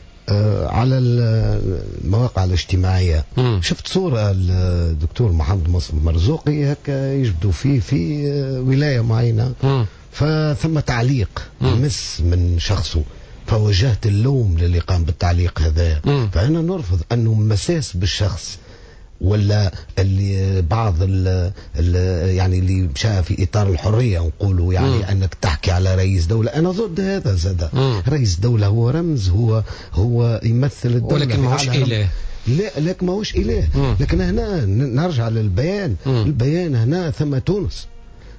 S12: آه على المواقع الاجتماعية م. شفت صورة الدكتور محمد مصطفى مرزوقي هكا يجبدوا فيه في ولاية معينة م. فثم تعليق يمس من شخصه، فوجهت اللوم للي قام بالتعليق هذا. م. فأنا نرفض أنه مساس بالشخص ولا اللي بعض ال ال يعني اللي مشى في اطار الحريه نقولوا يعني مم. انك تحكي على رئيس دوله. انا ضد هذا زاد. رئيس دوله هو رمز، هو هو يمثل الدوله،
S2: ولكن ماهوش اله.
S12: لا لكن ماهوش اله. مم. لكن هنا نرجع للبيان. مم. البيان هنا ثم تونس.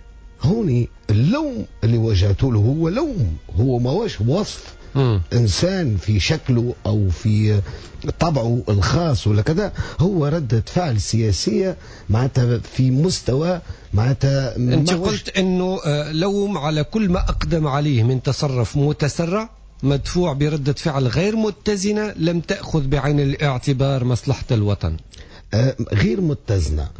S12: هوني اللوم اللي وجهته له هو لوم، هو ماهوش وصف مم. إنسان في شكله أو في طبعه الخاص ولا كذا، هو ردة فعل سياسية معناتها في مستوى معناتها.
S2: أنت قلت أنه لوم على كل ما أقدم عليه من تصرف متسرع مدفوع بردة فعل غير متزنة لم تأخذ بعين الاعتبار مصلحة الوطن.
S12: غير متزنة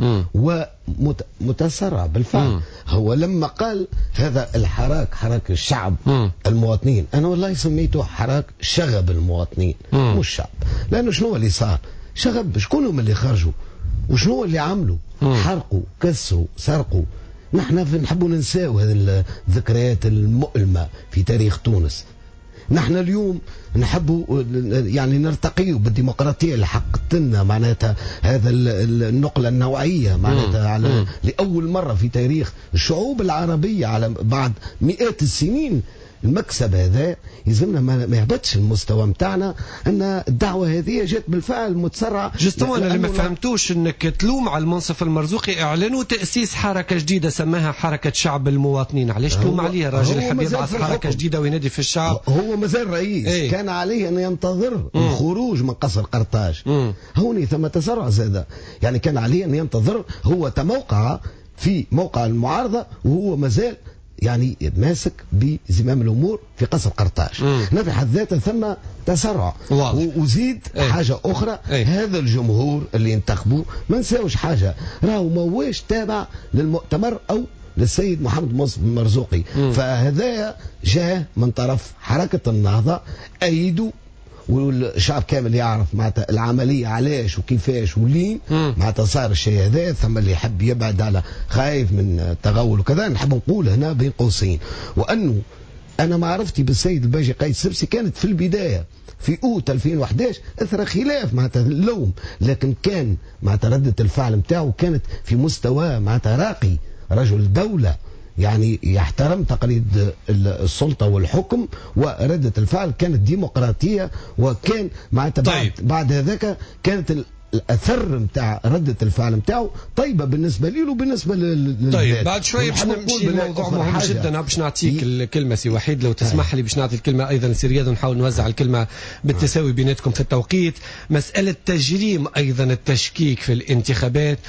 S12: ومتسرع بالفعل. مم. هو لما قال هذا الحراك حراك الشعب مم. المواطنين، أنا والله سميته حراك شغب المواطنين مم. مش شعب، لأنه شنو اللي صار؟ شغب شكونهم اللي خرجوا وشنو اللي عملوا؟ مم. حرقوا كسروا سرقوا. نحن نحبوا ننساو هذه الذكريات المؤلمة في تاريخ تونس. نحن اليوم نحبوا يعني نرتقيوا بالديمقراطية اللي حققت لنا معناتها هذا النقلة النوعية معناتها على مم. لأول مرة في تاريخ الشعوب العربية على بعد مئات السنين. المكسب هذا يلزمنا ما يهبطش المستوى متاعنا ان الدعوه هذه جات بالفعل متسرعه.
S2: جوستومون اللي ما فهمتوش انك تلوم على المنصف المرزوقي اعلنوا تاسيس حركه جديده سماها حركه شعب المواطنين، علاش تلوم عليه الراجل حب يبعث حركه جديده وينادي في الشعب؟
S12: هو مازال رئيس. ايه؟ كان عليه ان ينتظر مم. الخروج من قصر قرطاج. هوني ثم تسرع زاد، يعني كان عليه ان ينتظر، هو تموقع في موقع المعارضه وهو مازال يعني ماسك بزمام الامور في قصر قرطاج. هنا في حد ذاته ثم تسرع. وزيد ايه؟ حاجه اخرى ايه؟ هذا الجمهور اللي انتخبوه ما نساوش حاجه، راهو ما هوش تابع للمؤتمر او للسيد محمد مصطفى المرزوقي. فهذا جاء من طرف حركه النهضه، ايدوا والشعب كامل يعرف معناتها العمليه علاش وكيفاش ولين معناتها صار الشيء هذا. ثم اللي يحب يبعد على خايف من التغول وكذا، نحب نقول هنا بين قوسين وانه انا معرفتي بالسيد الباجي قايد سبسي كانت في البدايه في اوت ألفين وأحد عشر اثر خلاف معناتها اللوم، لكن كان معناتها رده الفعل نتاعو كانت في مستوى معناتها راقي، رجل دوله يعني يحترم تقاليد السلطة والحكم، وردة الفعل كانت ديمقراطية، وكان معناتها طيب. بعد, بعد هذاك كانت الاثر نتاع ردة الفعل نتاعو طيبة بالنسبة لي وبالنسبة لل
S2: طيب بعد شوية باش نمشي لموضوع مهم جدا باش نعطيك الكلمة سي وحيد لو تسمح لي، باش نعطي الكلمة أيضا سي رياض ونحاول نوزع الكلمة بالتساوي بيناتكم في التوقيت. مسألة تجريم أيضا التشكيك في الانتخابات،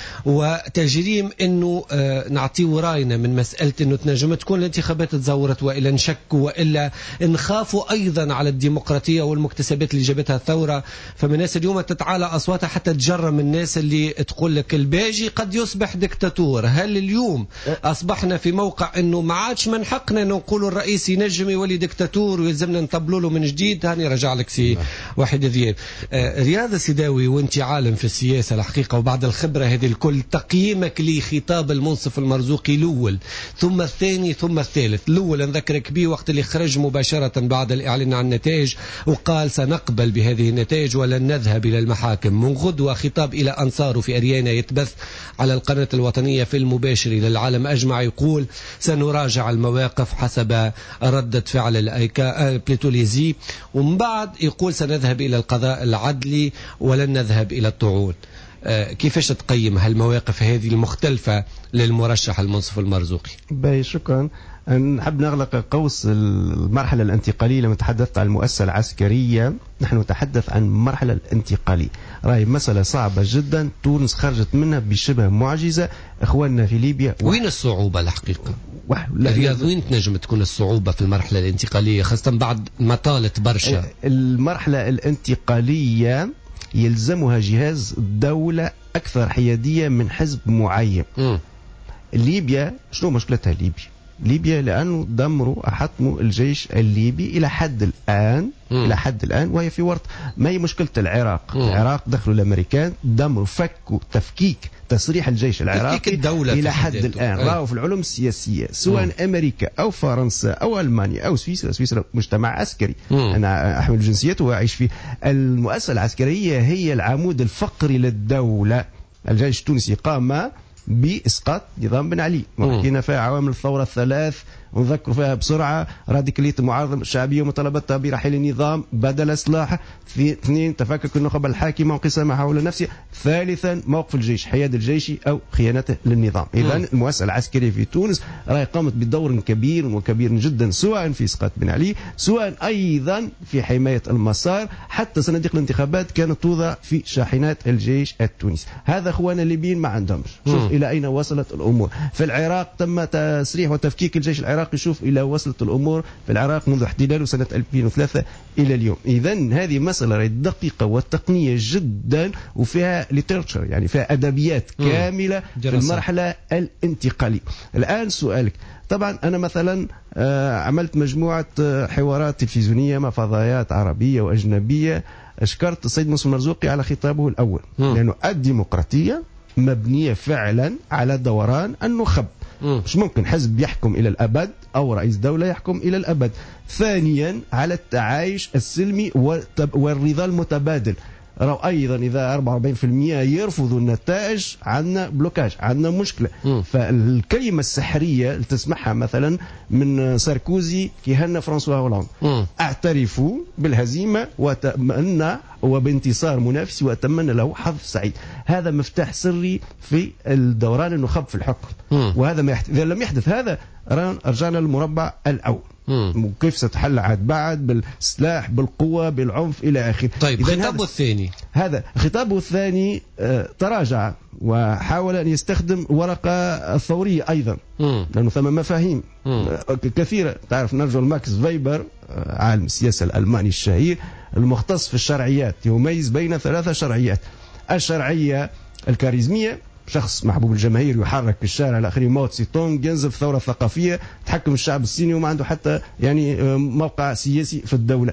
S2: وتجريم إنه آه نعطيه راينا من مسألة إنه تنجم تكون الانتخابات تزورت وإلا نشكوا وإلا نخافوا أيضا على الديمقراطية والمكتسبات اللي جابتها الثورة. فمن الناس اليوم تتعالى أصواتها حتى تتجرم الناس اللي تقول لك الباجي قد يصبح دكتاتور. هل اليوم أصبحنا في موقع أنه ما عادش من حقنا نقول الرئيس ينجم يولي دكتاتور ويلزمنا نطبلوا له من جديد؟ هاني رجع لك سي واحد ذياب. آه رياض السداوي، وانت عالم في السياسة الحقيقة وبعد الخبرة هذه الكل، تقييمك لخطاب المنصف المرزوقي الأول ثم الثاني ثم الثالث؟ الأول نذكرك به وقت اللي خرج مباشرة بعد الإعلان عن النتائج وقال سنقبل بهذه النتائج ولن نذهب إلى المحاكم. من غدوة خطاب إلى أنصاره في أريانا يتبث على القناة الوطنية في المباشر إلى العالم أجمع، يقول سنراجع المواقف حسب ردة فعل الأيكا بليتوليزي، ومن بعد يقول سنذهب إلى القضاء العدلي ولن نذهب إلى الطعون. كيفاش تقيم هالمواقف هذه المختلفة للمرشح المنصف المرزوقي؟
S21: باي شكرا. نحب نغلق قوس المرحلة الانتقالية. لما تحدثت عن المؤسسة العسكرية نحن نتحدث عن المرحلة الانتقالية، راهي مسألة صعبة جدا، تونس خرجت منها بشبه معجزة. إخواننا في ليبيا
S2: وين الصعوبة الحقيقة؟ الرياض وين تنجم تكون الصعوبة في المرحلة الانتقالية خاصة بعد ما طالت برشا؟
S21: المرحلة الانتقالية يلزمها جهاز دولة أكثر حيادية من حزب معين. م. ليبيا شنو مشكلتها؟ ليبيا ليبيا لأنه دمروا أحطموا الجيش الليبي إلى حد الآن م. إلى حد الآن وهي في ورط. ما هي مشكلة العراق؟ م. العراق دخلوا الأمريكان دمروا فكوا تفكيك تسريح الجيش العراقي إلى حد الآن. راهو في العلوم السياسية سواء م. أمريكا أو فرنسا أو ألمانيا أو سويسرا، سويسرا مجتمع عسكري م. أنا أحمل جنسيته وأعيش فيه. المؤسسة العسكرية هي العمود الفقري للدولة. الجيش التونسي قام بإسقاط نظام بن علي، وحكينا فيها عوامل الثورة الثلاث ونذكر فيها بسرعة: راديكالية المعارضة الشعبية ومطالبتها برحيل النظام بدل إصلاحه. اثنين، تفكك النخب الحاكمة وانقسامها حول نفسها. ثالثا، موقف الجيش، حياد الجيش أو خيانته للنظام. إذن المؤسسة العسكرية في تونس راهي قامت بدور كبير وكبير جدا سواء في إسقاط بن علي سواء أيضا في حماية المسار. حتى صناديق الانتخابات كانت توضع في شاحنات الجيش التونسي. هذا أخوانا الليبيين ما عندهمش. شوف إلى أين وصلت الأمور. في العراق تم تسريح وتفكيك الجيش العراقي، شوف إلى وصلت الأمور في العراق منذ احتلاله سنة ألفين وثلاثة إلى اليوم. إذن هذه مسألة دقيقة وتقنية جدا وفيها ليترشر، يعني فيها أدبيات كاملة في المرحلة الانتقالية. الآن سؤالك، طبعا أنا مثلا عملت مجموعة حوارات تلفزيونية مع فضائيات عربية وأجنبية. أشكرت السيد منصف المرزوقي على خطابه الأول، لأنه الديمقراطية مبنية فعلا على دوران النخب. مش ممكن حزب يحكم إلى الأبد أو رئيس دولة يحكم إلى الأبد. ثانيا، على التعايش السلمي والرضا المتبادل. رأو أيضا إذا أربعة وأربعين بالمئة يرفضوا النتائج عندنا بلوكاج، عندنا مشكلة. م. فالكلمة السحرية اللي تسمعها مثلا من ساركوزي كيهنا فرانسوا هولاند: اعترفوا بالهزيمة وأتمنى وبانتصار منافسي وأتمنى له حظ سعيد. هذا مفتاح سري في الدوران النخب في الحكم. م. وهذا ما يحدث. إذا لم يحدث هذا رجعنا للمربع الأول. وكيف ستحل عاد بعد؟ بالسلاح، بالقوة، بالعنف إلى آخره.
S2: طيب خطابه الثاني،
S21: هذا خطابه الثاني تراجع وحاول أن يستخدم ورقة الثورية أيضا، م. لأنه ثم مفاهيم م. كثيرة. تعرف نرجو ماكس فيبر عالم السياسة الألماني الشهير المختص في الشرعيات يميز بين ثلاثة شرعيات: الشرعية الكاريزمية، شخص محبوب الجماهير يحرك في الشارع الى اخره، ماو تسي تونغ ينزل في ثوره ثقافيه تحكم الشعب الصيني وما عنده حتى يعني موقع سياسي في الدوله.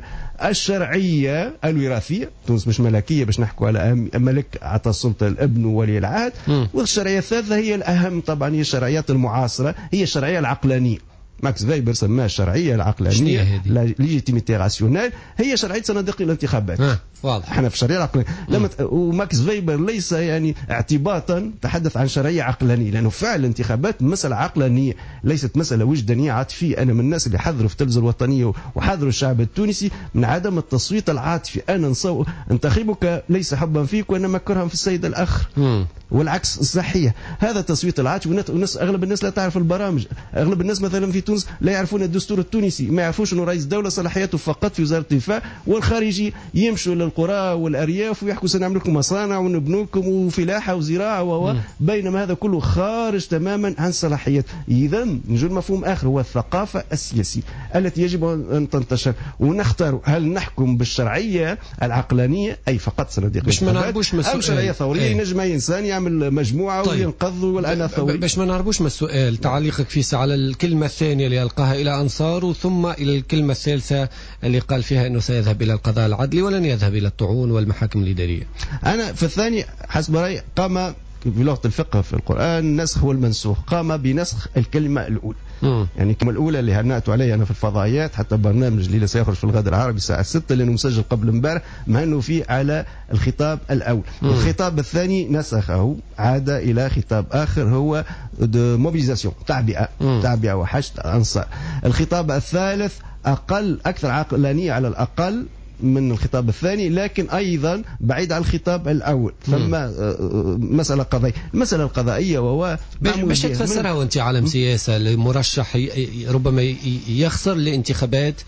S21: الشرعيه الوراثيه، تونس مش ملكيه باش نحكوا على ملك عطى السلطه الابن وولي العهد. والشرعيه الثالثه هي الاهم طبعا، هي الشرعيات المعاصره، هي الشرعيه العقلانيه. ماكس فيبر سماها الشرعيه العقلانيه، ليجيتيميتي راسيونال، هي شرعيه صناديق الانتخابات.
S2: آه. واضح.
S21: احنا في الشرعيه العقلانيه. لما ت... وماكس فيبر ليس يعني اعتباطا تحدث عن شرعيه عقلانيه، لانه فعل الانتخابات مساله عقلانيه ليست مساله وجدانيه عاطفيه. انا من الناس اللي حذروا في التلفزه الوطنيه وحذروا الشعب التونسي من عدم التصويت العاطفي. انا نصو... انتخبك ليس حبا فيك وانما كرها في السيد الاخر، والعكس الصحيه. هذا التصويت العاطفي، وناس اغلب الناس لا تعرف البرامج. اغلب الناس مثلا في تونس لا يعرفون الدستور التونسي، ما يعرفوش انه رئيس الدوله صلاحياته فقط في وزاره الدفاع، والخارجي يمشوا للقرى والارياف ويحكوا سنعمل لكم مصانع ونبنوا لكم وفلاحه وزراعه و بينما هذا كله خارج تماما عن صلاحيات. اذا نجي مفهوم اخر هو الثقافه السياسيه التي يجب ان تنتشر، ونختار هل نحكم بالشرعيه العقلانيه اي فقط صناديق
S2: باش ما نهربوش من
S21: السؤال، او شرعيه ثوريه ينجم اي انسان يعمل مجموعه طيب. وينقذ والأنا ثوري.
S2: باش ما نهربوش من السؤال، تعليقك فيس على الكلمه الثانيه اللي القاها الى انصاره ثم الى الكلمه الثالثه اللي قال فيها انه سيذهب الى القضاء العدلي ولن يذهب الى الطعون والمحاكم الاداريه.
S21: انا في الثاني حسب رايي قام في لغه الفقه في القران نسخ والمنسوخ، قام بنسخ الكلمه الاولى. مم. يعني الكلمه الاولى اللي هنأت عليها انا في الفضائيات، حتى برنامج اللي سيخرج في الغد العربي الساعه ستة لانه مسجل قبل امبارح، ما انه فيه على الخطاب الاول. مم. الخطاب الثاني نسخه، عاد الى خطاب اخر هو دو موبيليزاسيون، تعبئه مم. تعبئه وحشد انصار. الخطاب الثالث اقل اكثر عقلانيه على الاقل من الخطاب الثاني، لكن ايضا بعيد عن الخطاب الاول. فما مساله قضائيه، المساله القضائيه وهو
S2: باش تفسرها وانت عالم سياسه لمرشح ربما يخسر الانتخابات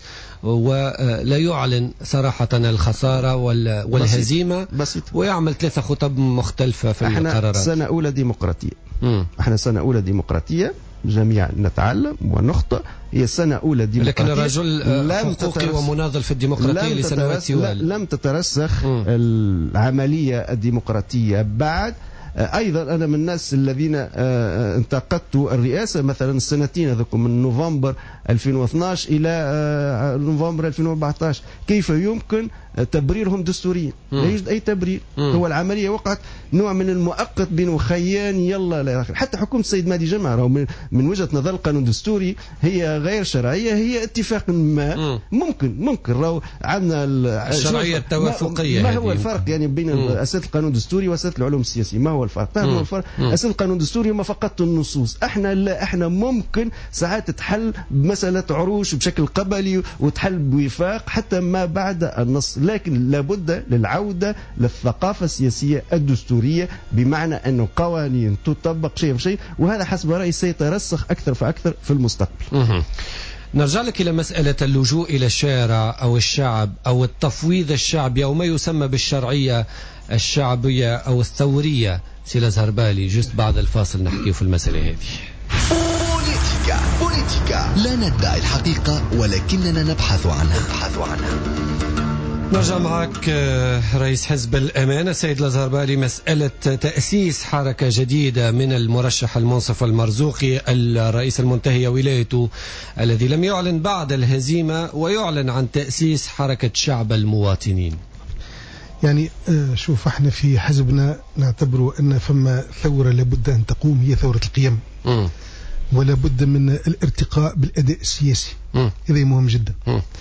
S2: ولا يعلن صراحه الخساره والهزيمه
S21: بسيط.
S2: ويعمل ثلاثه خطب مختلفه في القرارات.
S21: احنا سنه اولى ديمقراطيه، مم. احنا سنه اولى ديمقراطيه جميعا نتعلم ونخطئ. هي سنة أولى ديمقراطية،
S2: لكن الرجل حقوقي ومناضل في الديمقراطية لسنوات طوال.
S21: لم تترسخ م. العملية الديمقراطية بعد. أيضا أنا من الناس الذين انتقدت الرئاسة مثلا السنتين هذوكم من نوفمبر ألفين واثناشر إلى نوفمبر ألفين وأربعة عشر، كيف يمكن تبريرهم دستوريا؟ لا يوجد أي تبرير. مم. هو العملية وقعت نوع من المؤقت بين وخيان يلا لا آخر. حتى حكومة السيد مهدي جمعة من, من وجهة نظر القانون الدستوري هي غير شرعية، هي اتفاق ما. مم. ممكن ممكن راهو عندنا
S2: الشرعية التوافقية.
S21: ما, ما هو الفرق يعني بين أساس القانون الدستوري وأساس العلوم السياسية؟ ما هو الفرق؟ ما هو الفرق؟ أساس القانون الدستوري ما فقط النصوص. احنا لا، احنا ممكن ساعات تحل مسألة عروش بشكل قبلي وتحل بوفاق حتى ما بعد النص، لكن لابد للعودة للثقافة السياسية الدستورية، بمعنى أن قوانين تطبق شيء بشيء، وهذا حسب رأيي سيترسخ أكثر فأكثر في المستقبل.
S2: نرجع لك إلى مسألة اللجوء إلى الشارع أو الشعب أو التفويض الشعبي أو ما يسمى بالشرعية الشعبية أو الثورية. سيلا زهربالي جست بعد الفاصل نحكي في المسألة هذه.
S10: بوليتيكا بوليتيكا، لا ندعي الحقيقة ولكننا نبحث عنها نبحث عنها
S2: نرجع معك رئيس حزب الأمانة سيد الزهربالي. مسألة تأسيس حركة جديدة من المرشح المنصف المرزوقي الرئيس المنتهي ولايته الذي لم يعلن بعد الهزيمة ويعلن عن تأسيس حركة شعب المواطنين.
S20: يعني شوف احنا في حزبنا نعتبر أن فما ثورة لابد أن تقوم، هي ثورة القيم، ولا بد من الارتقاء بالأداء السياسي. هذا مهم جدا.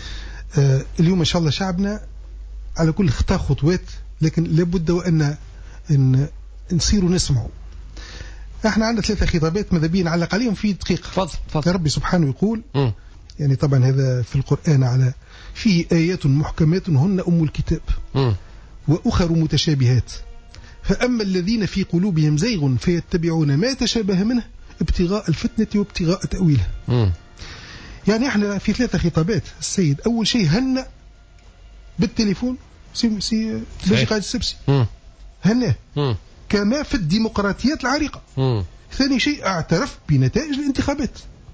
S20: آه اليوم إن شاء الله شعبنا على كل خطى خطوات، لكن لابد وأن إن نصيروا نسمعوا. احنا عندنا ثلاثة خطابات ماذا بينا نعلق عليهم في دقيقة.
S2: فضل فضل.
S20: ربي سبحانه يقول م. يعني طبعا هذا في القرآن على فيه آيات محكمات هن أم الكتاب م. وأخر متشابهات، فأما الذين في قلوبهم زيغ فيتبعون ما تشابه منه ابتغاء الفتنة وابتغاء تأويله. م. يعني احنا في ثلاثة خطابات. السيد أول شيء هنأ بالتليفون سي سي باجي قاعد السبسي هنأ كما في الديمقراطيات العريقة. مم. ثاني شيء اعترف بنتائج الانتخابات.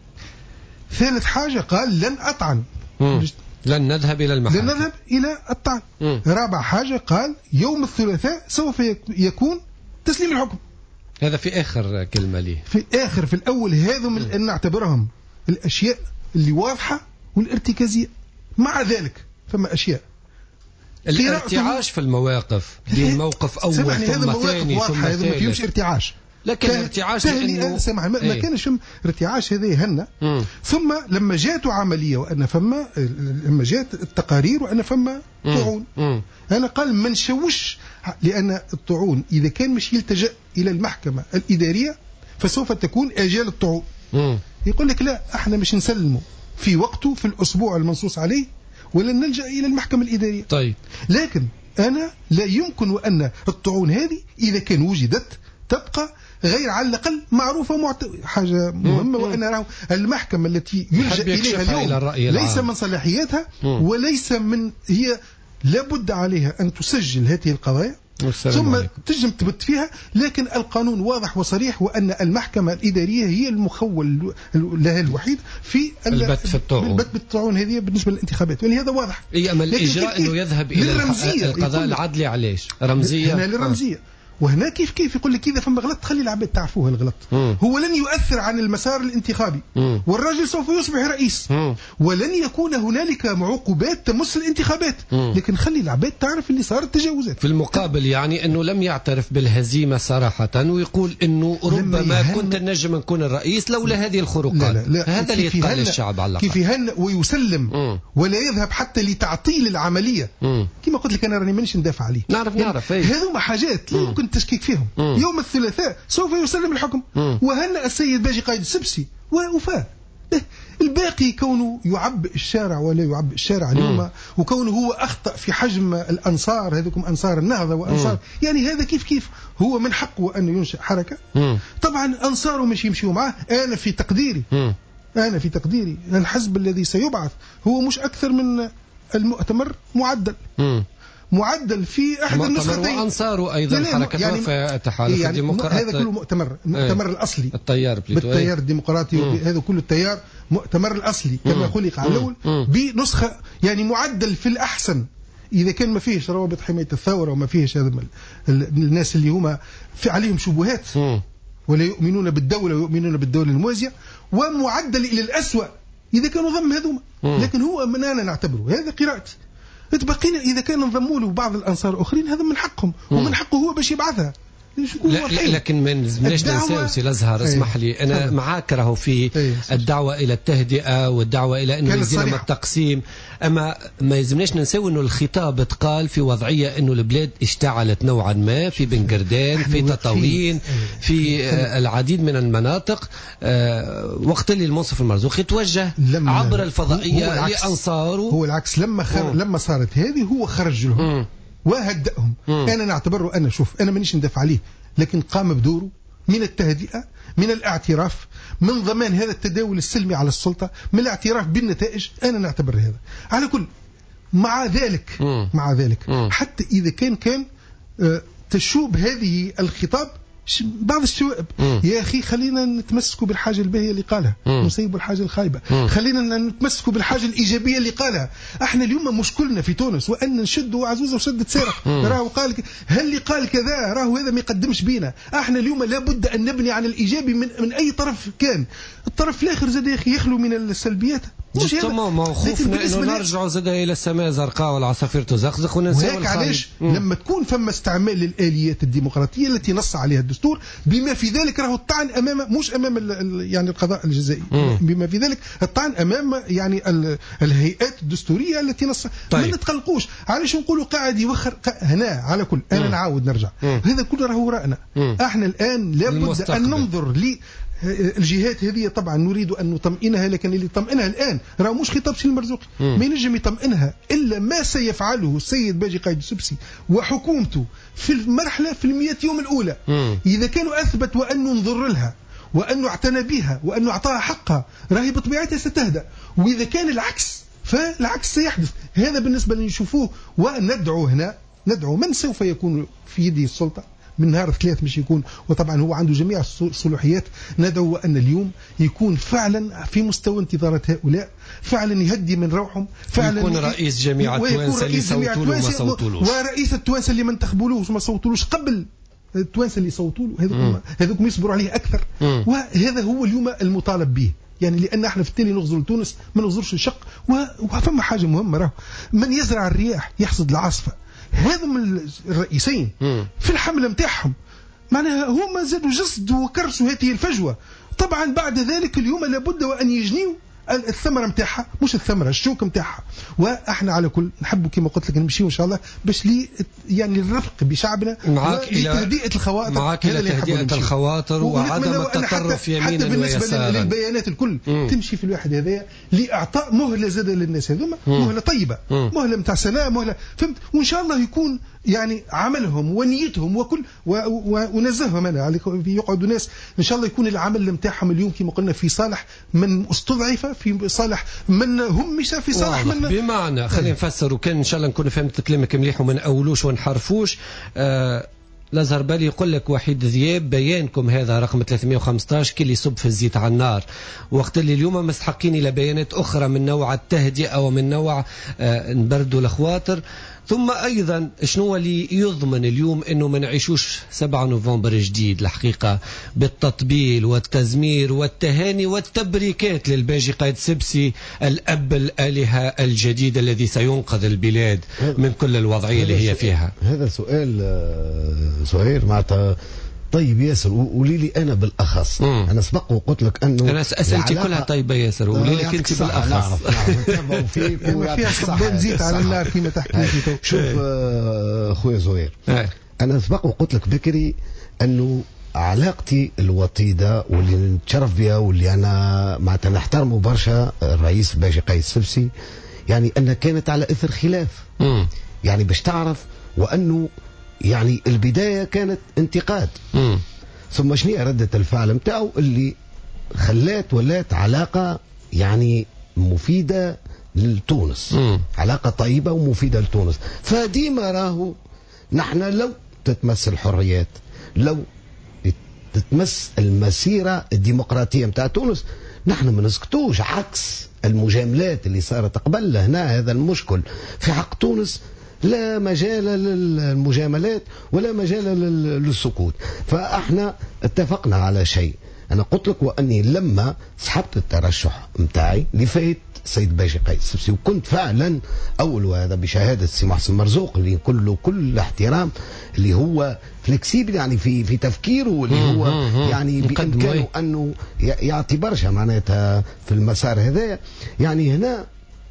S20: ثالث حاجة قال لن أطعن،
S2: لن نذهب إلى المحاكم،
S20: لن نذهب إلى الطعن. مم. رابع حاجة قال يوم الثلاثاء سوف يكون تسليم الحكم.
S2: هذا في آخر كلمة لي،
S20: في آخر. في الأول هذا من أن نعتبرهم الأشياء اللي واضحة والارتكازية. مع ذلك فما أشياء
S2: الارتعاش في المواقف، بين موقف أول ثم ثاني ثم ثالث.
S20: هذا ما فيهوش ارتعاش،
S2: لكن ارتعاش لأنه
S20: سمع ما, ما كانش ارتعاش هذا هنا. ثم لما جاءت عملية وأن فما لما جاءت التقارير وأن فما طعون، أنا قال ما نشوش، لأن الطعون إذا كان مش يلتجأ إلى المحكمة الإدارية فسوف تكون آجال الطعون. يقول لك لا احنا مش نسلمه في وقته في الأسبوع المنصوص عليه ولن نلجأ إلى المحكمة الإدارية.
S2: طيب.
S20: لكن أنا لا يمكن أن الطعون هذه إذا كان وجدت تبقى غير على الأقل معروفة معت... حاجة مهمة، وأن راه المحكمة التي يلجأ إليها اليوم ليس من صلاحياتها وليس من هي لابد عليها أن تسجل هذه القضايا ثم تجم تبت فيها، لكن القانون واضح وصريح وأن المحكمة الإدارية هي المخول لها الوحيد في
S2: البت في الطاعون
S20: البت بالطاعون هذه بالنسبة للانتخابات، ولهذا واضح.
S2: أي أما الإجراء أنه يذهب إلى القضاء العدلي علاش رمزية
S20: هنا للرمزية آه. وهنا كيف كيف يقول لك إذا فما غلط تخلي العباد تعرفوه الغلط. مم. هو لن يؤثر عن المسار الانتخابي. مم. والراجل سوف يصبح رئيس. مم. ولن يكون هنالك عقوبات تمس الانتخابات. مم. لكن خلي العباد تعرف اللي صارت تجاوزات.
S2: في المقابل يعني أنه لم يعترف بالهزيمة صراحة ويقول أنه ربما كنت نجم نكون الرئيس لولا هذه الخروقات. لا لا لا. هذا اللي يتقال للشعب على
S20: كيف يهنأ ويسلم. مم. ولا يذهب حتى لتعطيل العملية. مم. كما قلت لك أنا راني مانيش ندافع عليه.
S2: نعرف نعرف.
S20: هذوما حاجات لا يمكن التشكيك فيهم. مم. يوم الثلاثاء سوف يسلم الحكم. مم. وهنأ السيد باجي قايد السبسي ووفاه. الباقي كونه يعبئ الشارع ولا يعبئ الشارع اليوم، وكونه هو أخطأ في حجم الأنصار هذوكم أنصار النهضة وأنصار مم. يعني هذا كيف كيف هو من حقه أن ينشأ حركة. مم. طبعا أنصاره مش يمشيوا معه. أنا في تقديري مم. أنا في تقديري الحزب الذي سيبعث هو مش أكثر من المؤتمر معدل. مم. معدل في احد النسختين
S2: وانصاره ايضا حركه يعني وفاء التحالف
S20: يعني الديمقراطي. هذا كله مؤتمر المؤتمر الاصلي
S2: التيار
S20: بالتيار الديمقراطي، هذا كله التيار مؤتمر الاصلي كما خلق على الاول بنسخه يعني معدل في الاحسن. اذا كان ما فيهش روابط حمايه الثوره وما فيهش هذا الناس اللي هما في عليهم شبهات ولا يؤمنون بالدوله ويؤمنون بالدوله الموازيه، ومعدل الى الاسوأ اذا كانوا ضم هذوما. لكن هو من انا نعتبره هذا قراءتي. تبقينا إذا كان انضموا له بعض الأنصار الآخرين هذا من حقهم ومن حقه هو باش يبعثها.
S2: لا لكن ما نجمش ننساو سي الازهر اسمح لي انا معاك راهو في الدعوه الى التهدئه والدعوه الى انه يزيل التقسيم، اما ما يلزمناش ننساو انه الخطاب اتقال في وضعيه انه البلاد اشتعلت نوعا ما في بن قردان في تطاوين في العديد من المناطق. وقت اللي المنصف المرزوقي توجه عبر الفضائيه لانصاره.
S20: هو العكس لما خر... لما صارت هذه هو خرج لهم وهدأهم. أنا نعتبره أنا شوف أنا مانيش ندافع عليه، لكن قام بدوره من التهدئة من الاعتراف من ضمان هذا التداول السلمي على السلطة من الاعتراف بالنتائج. أنا نعتبر هذا على كل. مع ذلك مع ذلك حتى إذا كان كان تشوب هذه الخطاب بعض الشوائب يا أخي خلينا نتمسكوا بالحاجة الباهية اللي قالها نسيبوا الحاجة الخايبة. خلينا نتمسكوا بالحاجة الإيجابية اللي قالها. احنا اليوم مشكلنا في تونس وأن نشدوا عزوزة وشدة سارق راهو قال هل اللي قال كذا راهو هذا ما يقدمش بينا. احنا اليوم لابد أن نبني عن الإيجابي من, من أي طرف كان. الطرف الآخر زاد يا أخي يخلو من السلبيات.
S2: مش تمام خوفنا انه نرجعوا زاد الى السماء زرقاء والعصافير تزقزق وننساو الخارج.
S20: علاش لما تكون فما استعمال للآليات الديمقراطية التي نص عليها الدستور بما في ذلك راهو الطعن امام مش امام يعني القضاء الجزائي مم. بما في ذلك الطعن امام يعني الهيئات الدستورية التي نص. طيب. ما نتقلقوش علاش نقولوا قاعد يوخر هنا على كل. انا مم. نعاود نرجع مم. هذا كله راهو وراءنا. احنا الان لابد ان ننظر ل الجهات هذه. طبعا نريد أن نطمئنها، لكن اللي يطمئنها الآن راه مش خطاب سي المرزوقي ما ينجم يطمئنها إلا ما سيفعله السيد باجي قايد السبسي وحكومته في المرحلة في المئة يوم الأولى. مم. إذا كانوا أثبت وأنه ننظر لها وأنه اعتنى بها وأنه أعطاها حقها راهي بطبيعتها ستهدأ. وإذا كان العكس فالعكس سيحدث. هذا بالنسبة لنشوفوه وندعو هنا ندعو من سوف يكون في يده السلطة من نهار ثلاث مش يكون. وطبعا هو عنده جميع الصلاحيات. ندعو أن اليوم يكون فعلا في مستوى انتظارات هؤلاء، فعلا يهدي من روحهم، فعلا
S2: يكون رئيس جميع التوانسة اللي صوتوا له وما صوتولوش،
S20: ورئيس التوانسة اللي ما انتخبولوش وما صوتولوش قبل التوانسة اللي صوتوا له هذوكم هذوكم يصبروا عليه أكثر. مم. وهذا هو اليوم المطالب به. يعني لأن احنا في التالي نغزر لتونس ما نغزرش الشق. وفما حاجة مهمة راه من يزرع الرياح يحصد العاصفة. هذا من الرئيسين في الحملة متاعهم معناها هما زادوا جسد وكرسوا هذه الفجوة. طبعا بعد ذلك اليوم لابد وأن يجنيوا الثمره نتاعها مش الثمره الشوك نتاعها. واحنا على كل نحبوا كما قلت لك نمشيو ان شاء الله باش لي يعني الرفق بشعبنا
S2: معاك الى
S20: تهدئه الخواطر،
S2: معاك الى تهدئه الخواطر وعدم التطرف يمينا ويسارا. حتى
S20: بالنسبه للبيانات الكل مم. تمشي في الواحد هذايا لاعطاء مهله زاده للناس هذوما، مهله طيبه، مم. مهله نتاع سنه، مهله فهمت، وان شاء الله يكون يعني عملهم ونيتهم وكل ونزههم انا يقعدوا ناس ان شاء الله يكون العمل نتاعهم اليوم كما قلنا في صالح من استضعف، في صالح من هم مش في صالح من
S2: بمعنى خلينا نفسر وكان ان شاء الله نكون فهمت كلامك مليح وما نقولوش ونحرفوش. آه لازهر بالي يقول لك وحيد ذياب بيانكم هذا رقم ثلاثمئة وخمسة عشر كي يصب في الزيت على النار، وقت اللي اليوم مستحقين الى بيانات اخرى من نوع التهدئه ومن نوع آه نبردوا الخواطر. ثم أيضا شنو اللي يضمن اليوم أنه ما نعيشوش سبعة نوفمبر جديد الحقيقة بالتطبيل والتزمير والتهاني والتبريكات للباجي قايد سبسي الأب الآلهة الجديد الذي سينقذ البلاد من كل الوضعية اللي هي فيها.
S12: هذا سؤال سهير معناتها طيب ياسر، وقولي لي انا بالاخص. مم. انا سبق وقلت لك انه
S2: انا اسئلتي كلها طيبه ياسر، وقولي لك انت بالاخص.
S12: نعرف نعرف نتابعوا فيك
S20: فيها صبون زيت على النار كما تحكي.
S12: شوف اخويا زهير، انا سبق وقلت لك بكري انه علاقتي الوطيده واللي نتشرف بها واللي انا معناتها نحترمه برشا الرئيس باجي قايد سبسي، يعني انها كانت على اثر خلاف. مم. يعني باش تعرف وانه يعني البداية كانت انتقاد. مم. ثم شنو ردة الفعل متاعه اللي خلات ولات علاقة يعني مفيدة لتونس. مم. علاقة طيبة ومفيدة لتونس. فديما راهو نحن لو تتمس الحريات، لو تتمس المسيرة الديمقراطية متاع تونس، نحن ما نسكتوش، عكس المجاملات اللي صارت قبل هنا. هذا المشكل في حق تونس، لا مجال للمجاملات ولا مجال للسكوت. فاحنا اتفقنا على شيء، انا قلت لك واني لما سحبت الترشح متاعي لفايت سيد باجي قايد سبسي، وكنت فعلا اول، وهذا بشهاده السي محسن مرزوق اللي كله كل احترام، اللي هو فلكسيبل يعني في في تفكيره، واللي هو يعني بامكانه انه يعطي برشا معناتها في المسار هذا. يعني هنا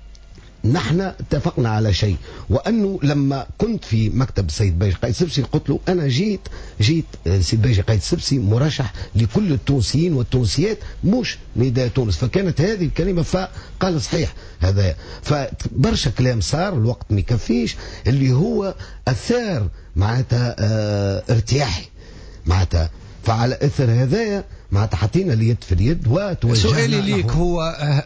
S12: نحن اتفقنا على شيء، وانه لما كنت في مكتب السيد باجي قايد سبسي قلت له انا جيت جيت السيد باجي قايد سبسي مرشح لكل التونسيين والتونسيات مش نداء تونس. فكانت هذه الكلمه، فقال صحيح هذا. فبرشا كلام صار، الوقت ما يكفيش، اللي هو اثار معناتها اه ارتياحي معناتها. فعلى اثر هذايا معناتها حطينا اليد في اليد وتوجهنا.
S2: سؤالي ليك هو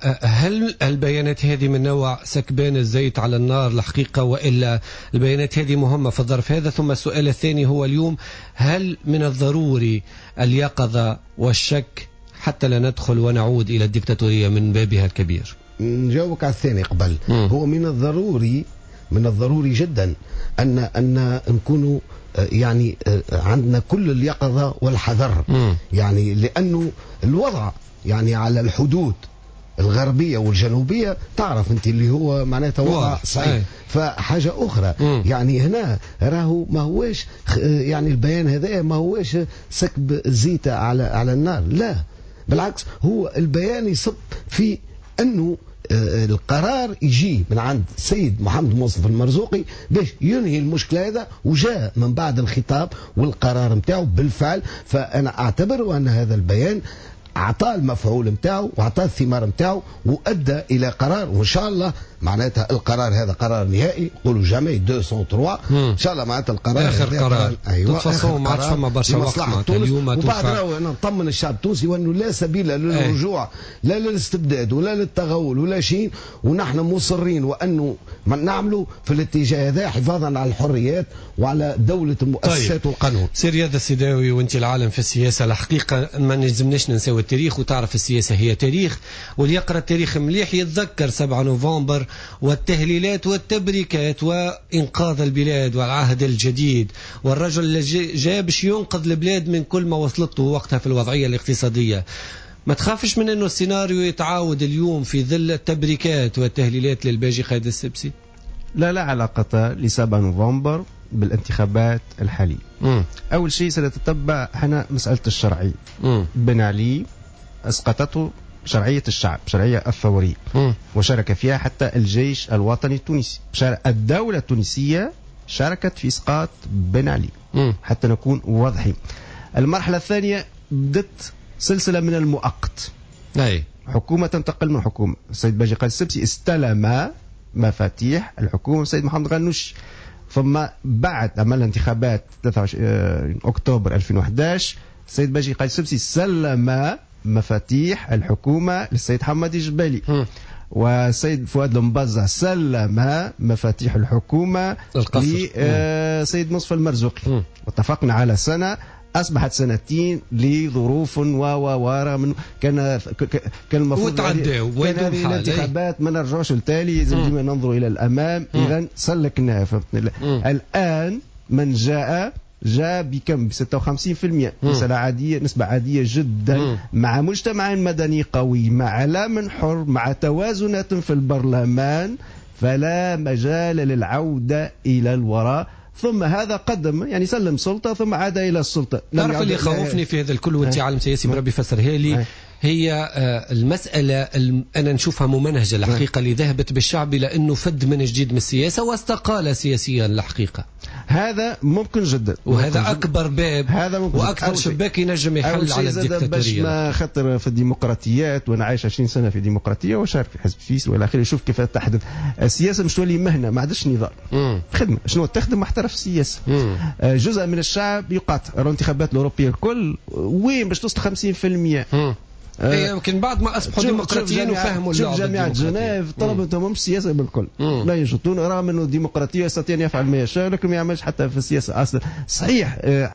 S2: هل البيانات هذه من نوع سكبان الزيت على النار الحقيقة، وإلا البيانات هذه مهمة في الظرف هذا؟ ثم السؤال الثاني هو اليوم هل من الضروري اليقظة والشك حتى لا ندخل ونعود إلى الدكتاتورية من بابها الكبير؟
S12: نجاوبك على الثاني قبل. م. هو من الضروري من الضروري جدا أن أن نكونوا يعني عندنا كل اليقظة والحذر. م. يعني لأنه الوضع يعني على الحدود الغربية والجنوبية تعرف أنت اللي هو معناتها وضع صعيب. فحاجة أخرى م. يعني هنا راهو ما هوش يعني البيان هذا ما هوش سكب زيت على على النار، لا بالعكس، هو البيان يصب في أنه القرار يجي من عند السيد محمد منصف المرزوقي باش ينهي المشكلة هذا، وجاء من بعد الخطاب والقرار متاعه بالفعل. فأنا أعتبر أن هذا البيان أعطاه المفعول متاعه وأعطاه الثمار متاعه وأدى إلى قرار، وإن شاء الله معناتها القرار هذا قرار نهائي. قولوا جامي مئتين وثلاثة إن شاء الله معناتها القرار
S2: آخر قرار. أيوة آخر
S12: ما
S2: عادش فما برشا وقت
S12: اليوم. وبعد راهو أنا نطمن الشعب التونسي وأنه لا سبيل للرجوع أي. لا للاستبداد ولا للتغول ولا شيء، ونحن مصرين وأنه نعملوا في الاتجاه هذا حفاظا على الحريات وعلى دولة المؤسسات. طيب. والقانون.
S2: سير رياض السيداوي، وانت العالم في السياسة الحقيقة ما نلزمناش ننساو التاريخ، وتعرف السياسة هي تاريخ، واللي يقرأ التاريخ مليح يتذكر سبعة نوفمبر والتهليلات والتبريكات وإنقاذ البلاد والعهد الجديد، والرجل اللي جاء باش ينقذ البلاد من كل ما وصلته وقتها في الوضعية الاقتصادية. ما تخافش من أنه السيناريو يتعاود اليوم في ظل التبريكات والتهليلات للباجي قايد السبسي؟
S21: لا لا علاقة لسبعة نوفمبر بالانتخابات الحالية. م. أول شيء سنتتبع هنا مسألة الشرعية. بن علي أسقطته شرعية الشعب، شرعية الثورية، وشارك فيها حتى الجيش الوطني التونسي. الدولة التونسية شاركت في إسقاط بن علي حتى نكون واضحين. المرحلة الثانية بدت سلسلة من المؤقت، أي حكومة تنتقل من حكومة. السيد باجي قال السبسي استلم مفاتيح الحكومة السيد محمد غنوش، ثم بعد عمل انتخابات ثلاثة وعشرين أكتوبر ألفين وأحد عشر السيد باجي قال السبسي سلم مفاتيح الحكومة للسيد حمد الجبالي، والسيد فؤاد المبزع سلم مفاتيح الحكومة للسيد مصطفى المرزوقي، واتفقنا على سنة أصبحت سنتين لظروف و و ورغم كان كان المفروض كان هذه الانتخابات ما نرجعوش للتالي، لازم ننظر إلى الأمام. إذا سلكنا الآن من جاء جاء بكم ب ستة وخمسين بالمئة، مسألة عادية، نسبة عادية جدا، مم. مع مجتمع مدني قوي، مع إعلام حر، مع توازنات في البرلمان، فلا مجال للعودة إلى الوراء. ثم هذا قدم يعني سلم سلطة ثم عاد إلى السلطة.
S2: تعرف اللي خوفني في هذا الكل وانت عالم سياسي بربي فسرها لي، هي المسألة أنا نشوفها ممنهجة الحقيقة اللي ذهبت بالشعب إلى أنه فد من جديد من السياسة واستقال سياسيا الحقيقة.
S21: هذا ممكن جدا،
S2: وهذا
S21: ممكن
S2: أكبر باب، هذا وأكثر شباك ينجم يحل على الديكتاتورية. باش
S21: ما خطر في الديمقراطيات، وأنا عايش عشرين سنة في ديمقراطية وشارك في حزب فيس والى آخره، شوف كيف تحدث السياسة مش تولي مهنة، ما عادش نظام، مم. خدمة. شنو تخدم محترف السياسة، مم. جزء من الشعب يقاطع الانتخابات الأوروبية الكل، وين باش توصل خمسين بالمئة.
S2: إيه يمكن بعد ما اصبحوا ديمقراطيين وفهموا اللعبه.
S21: شوف جامعه جنيف طلبوا تمام السياسه بالكل، لا ينشطون رغم انه الديمقراطيه يستطيع ان يفعل ما يشاء، لكن ما يعملش حتى في السياسه اصلا. صحيح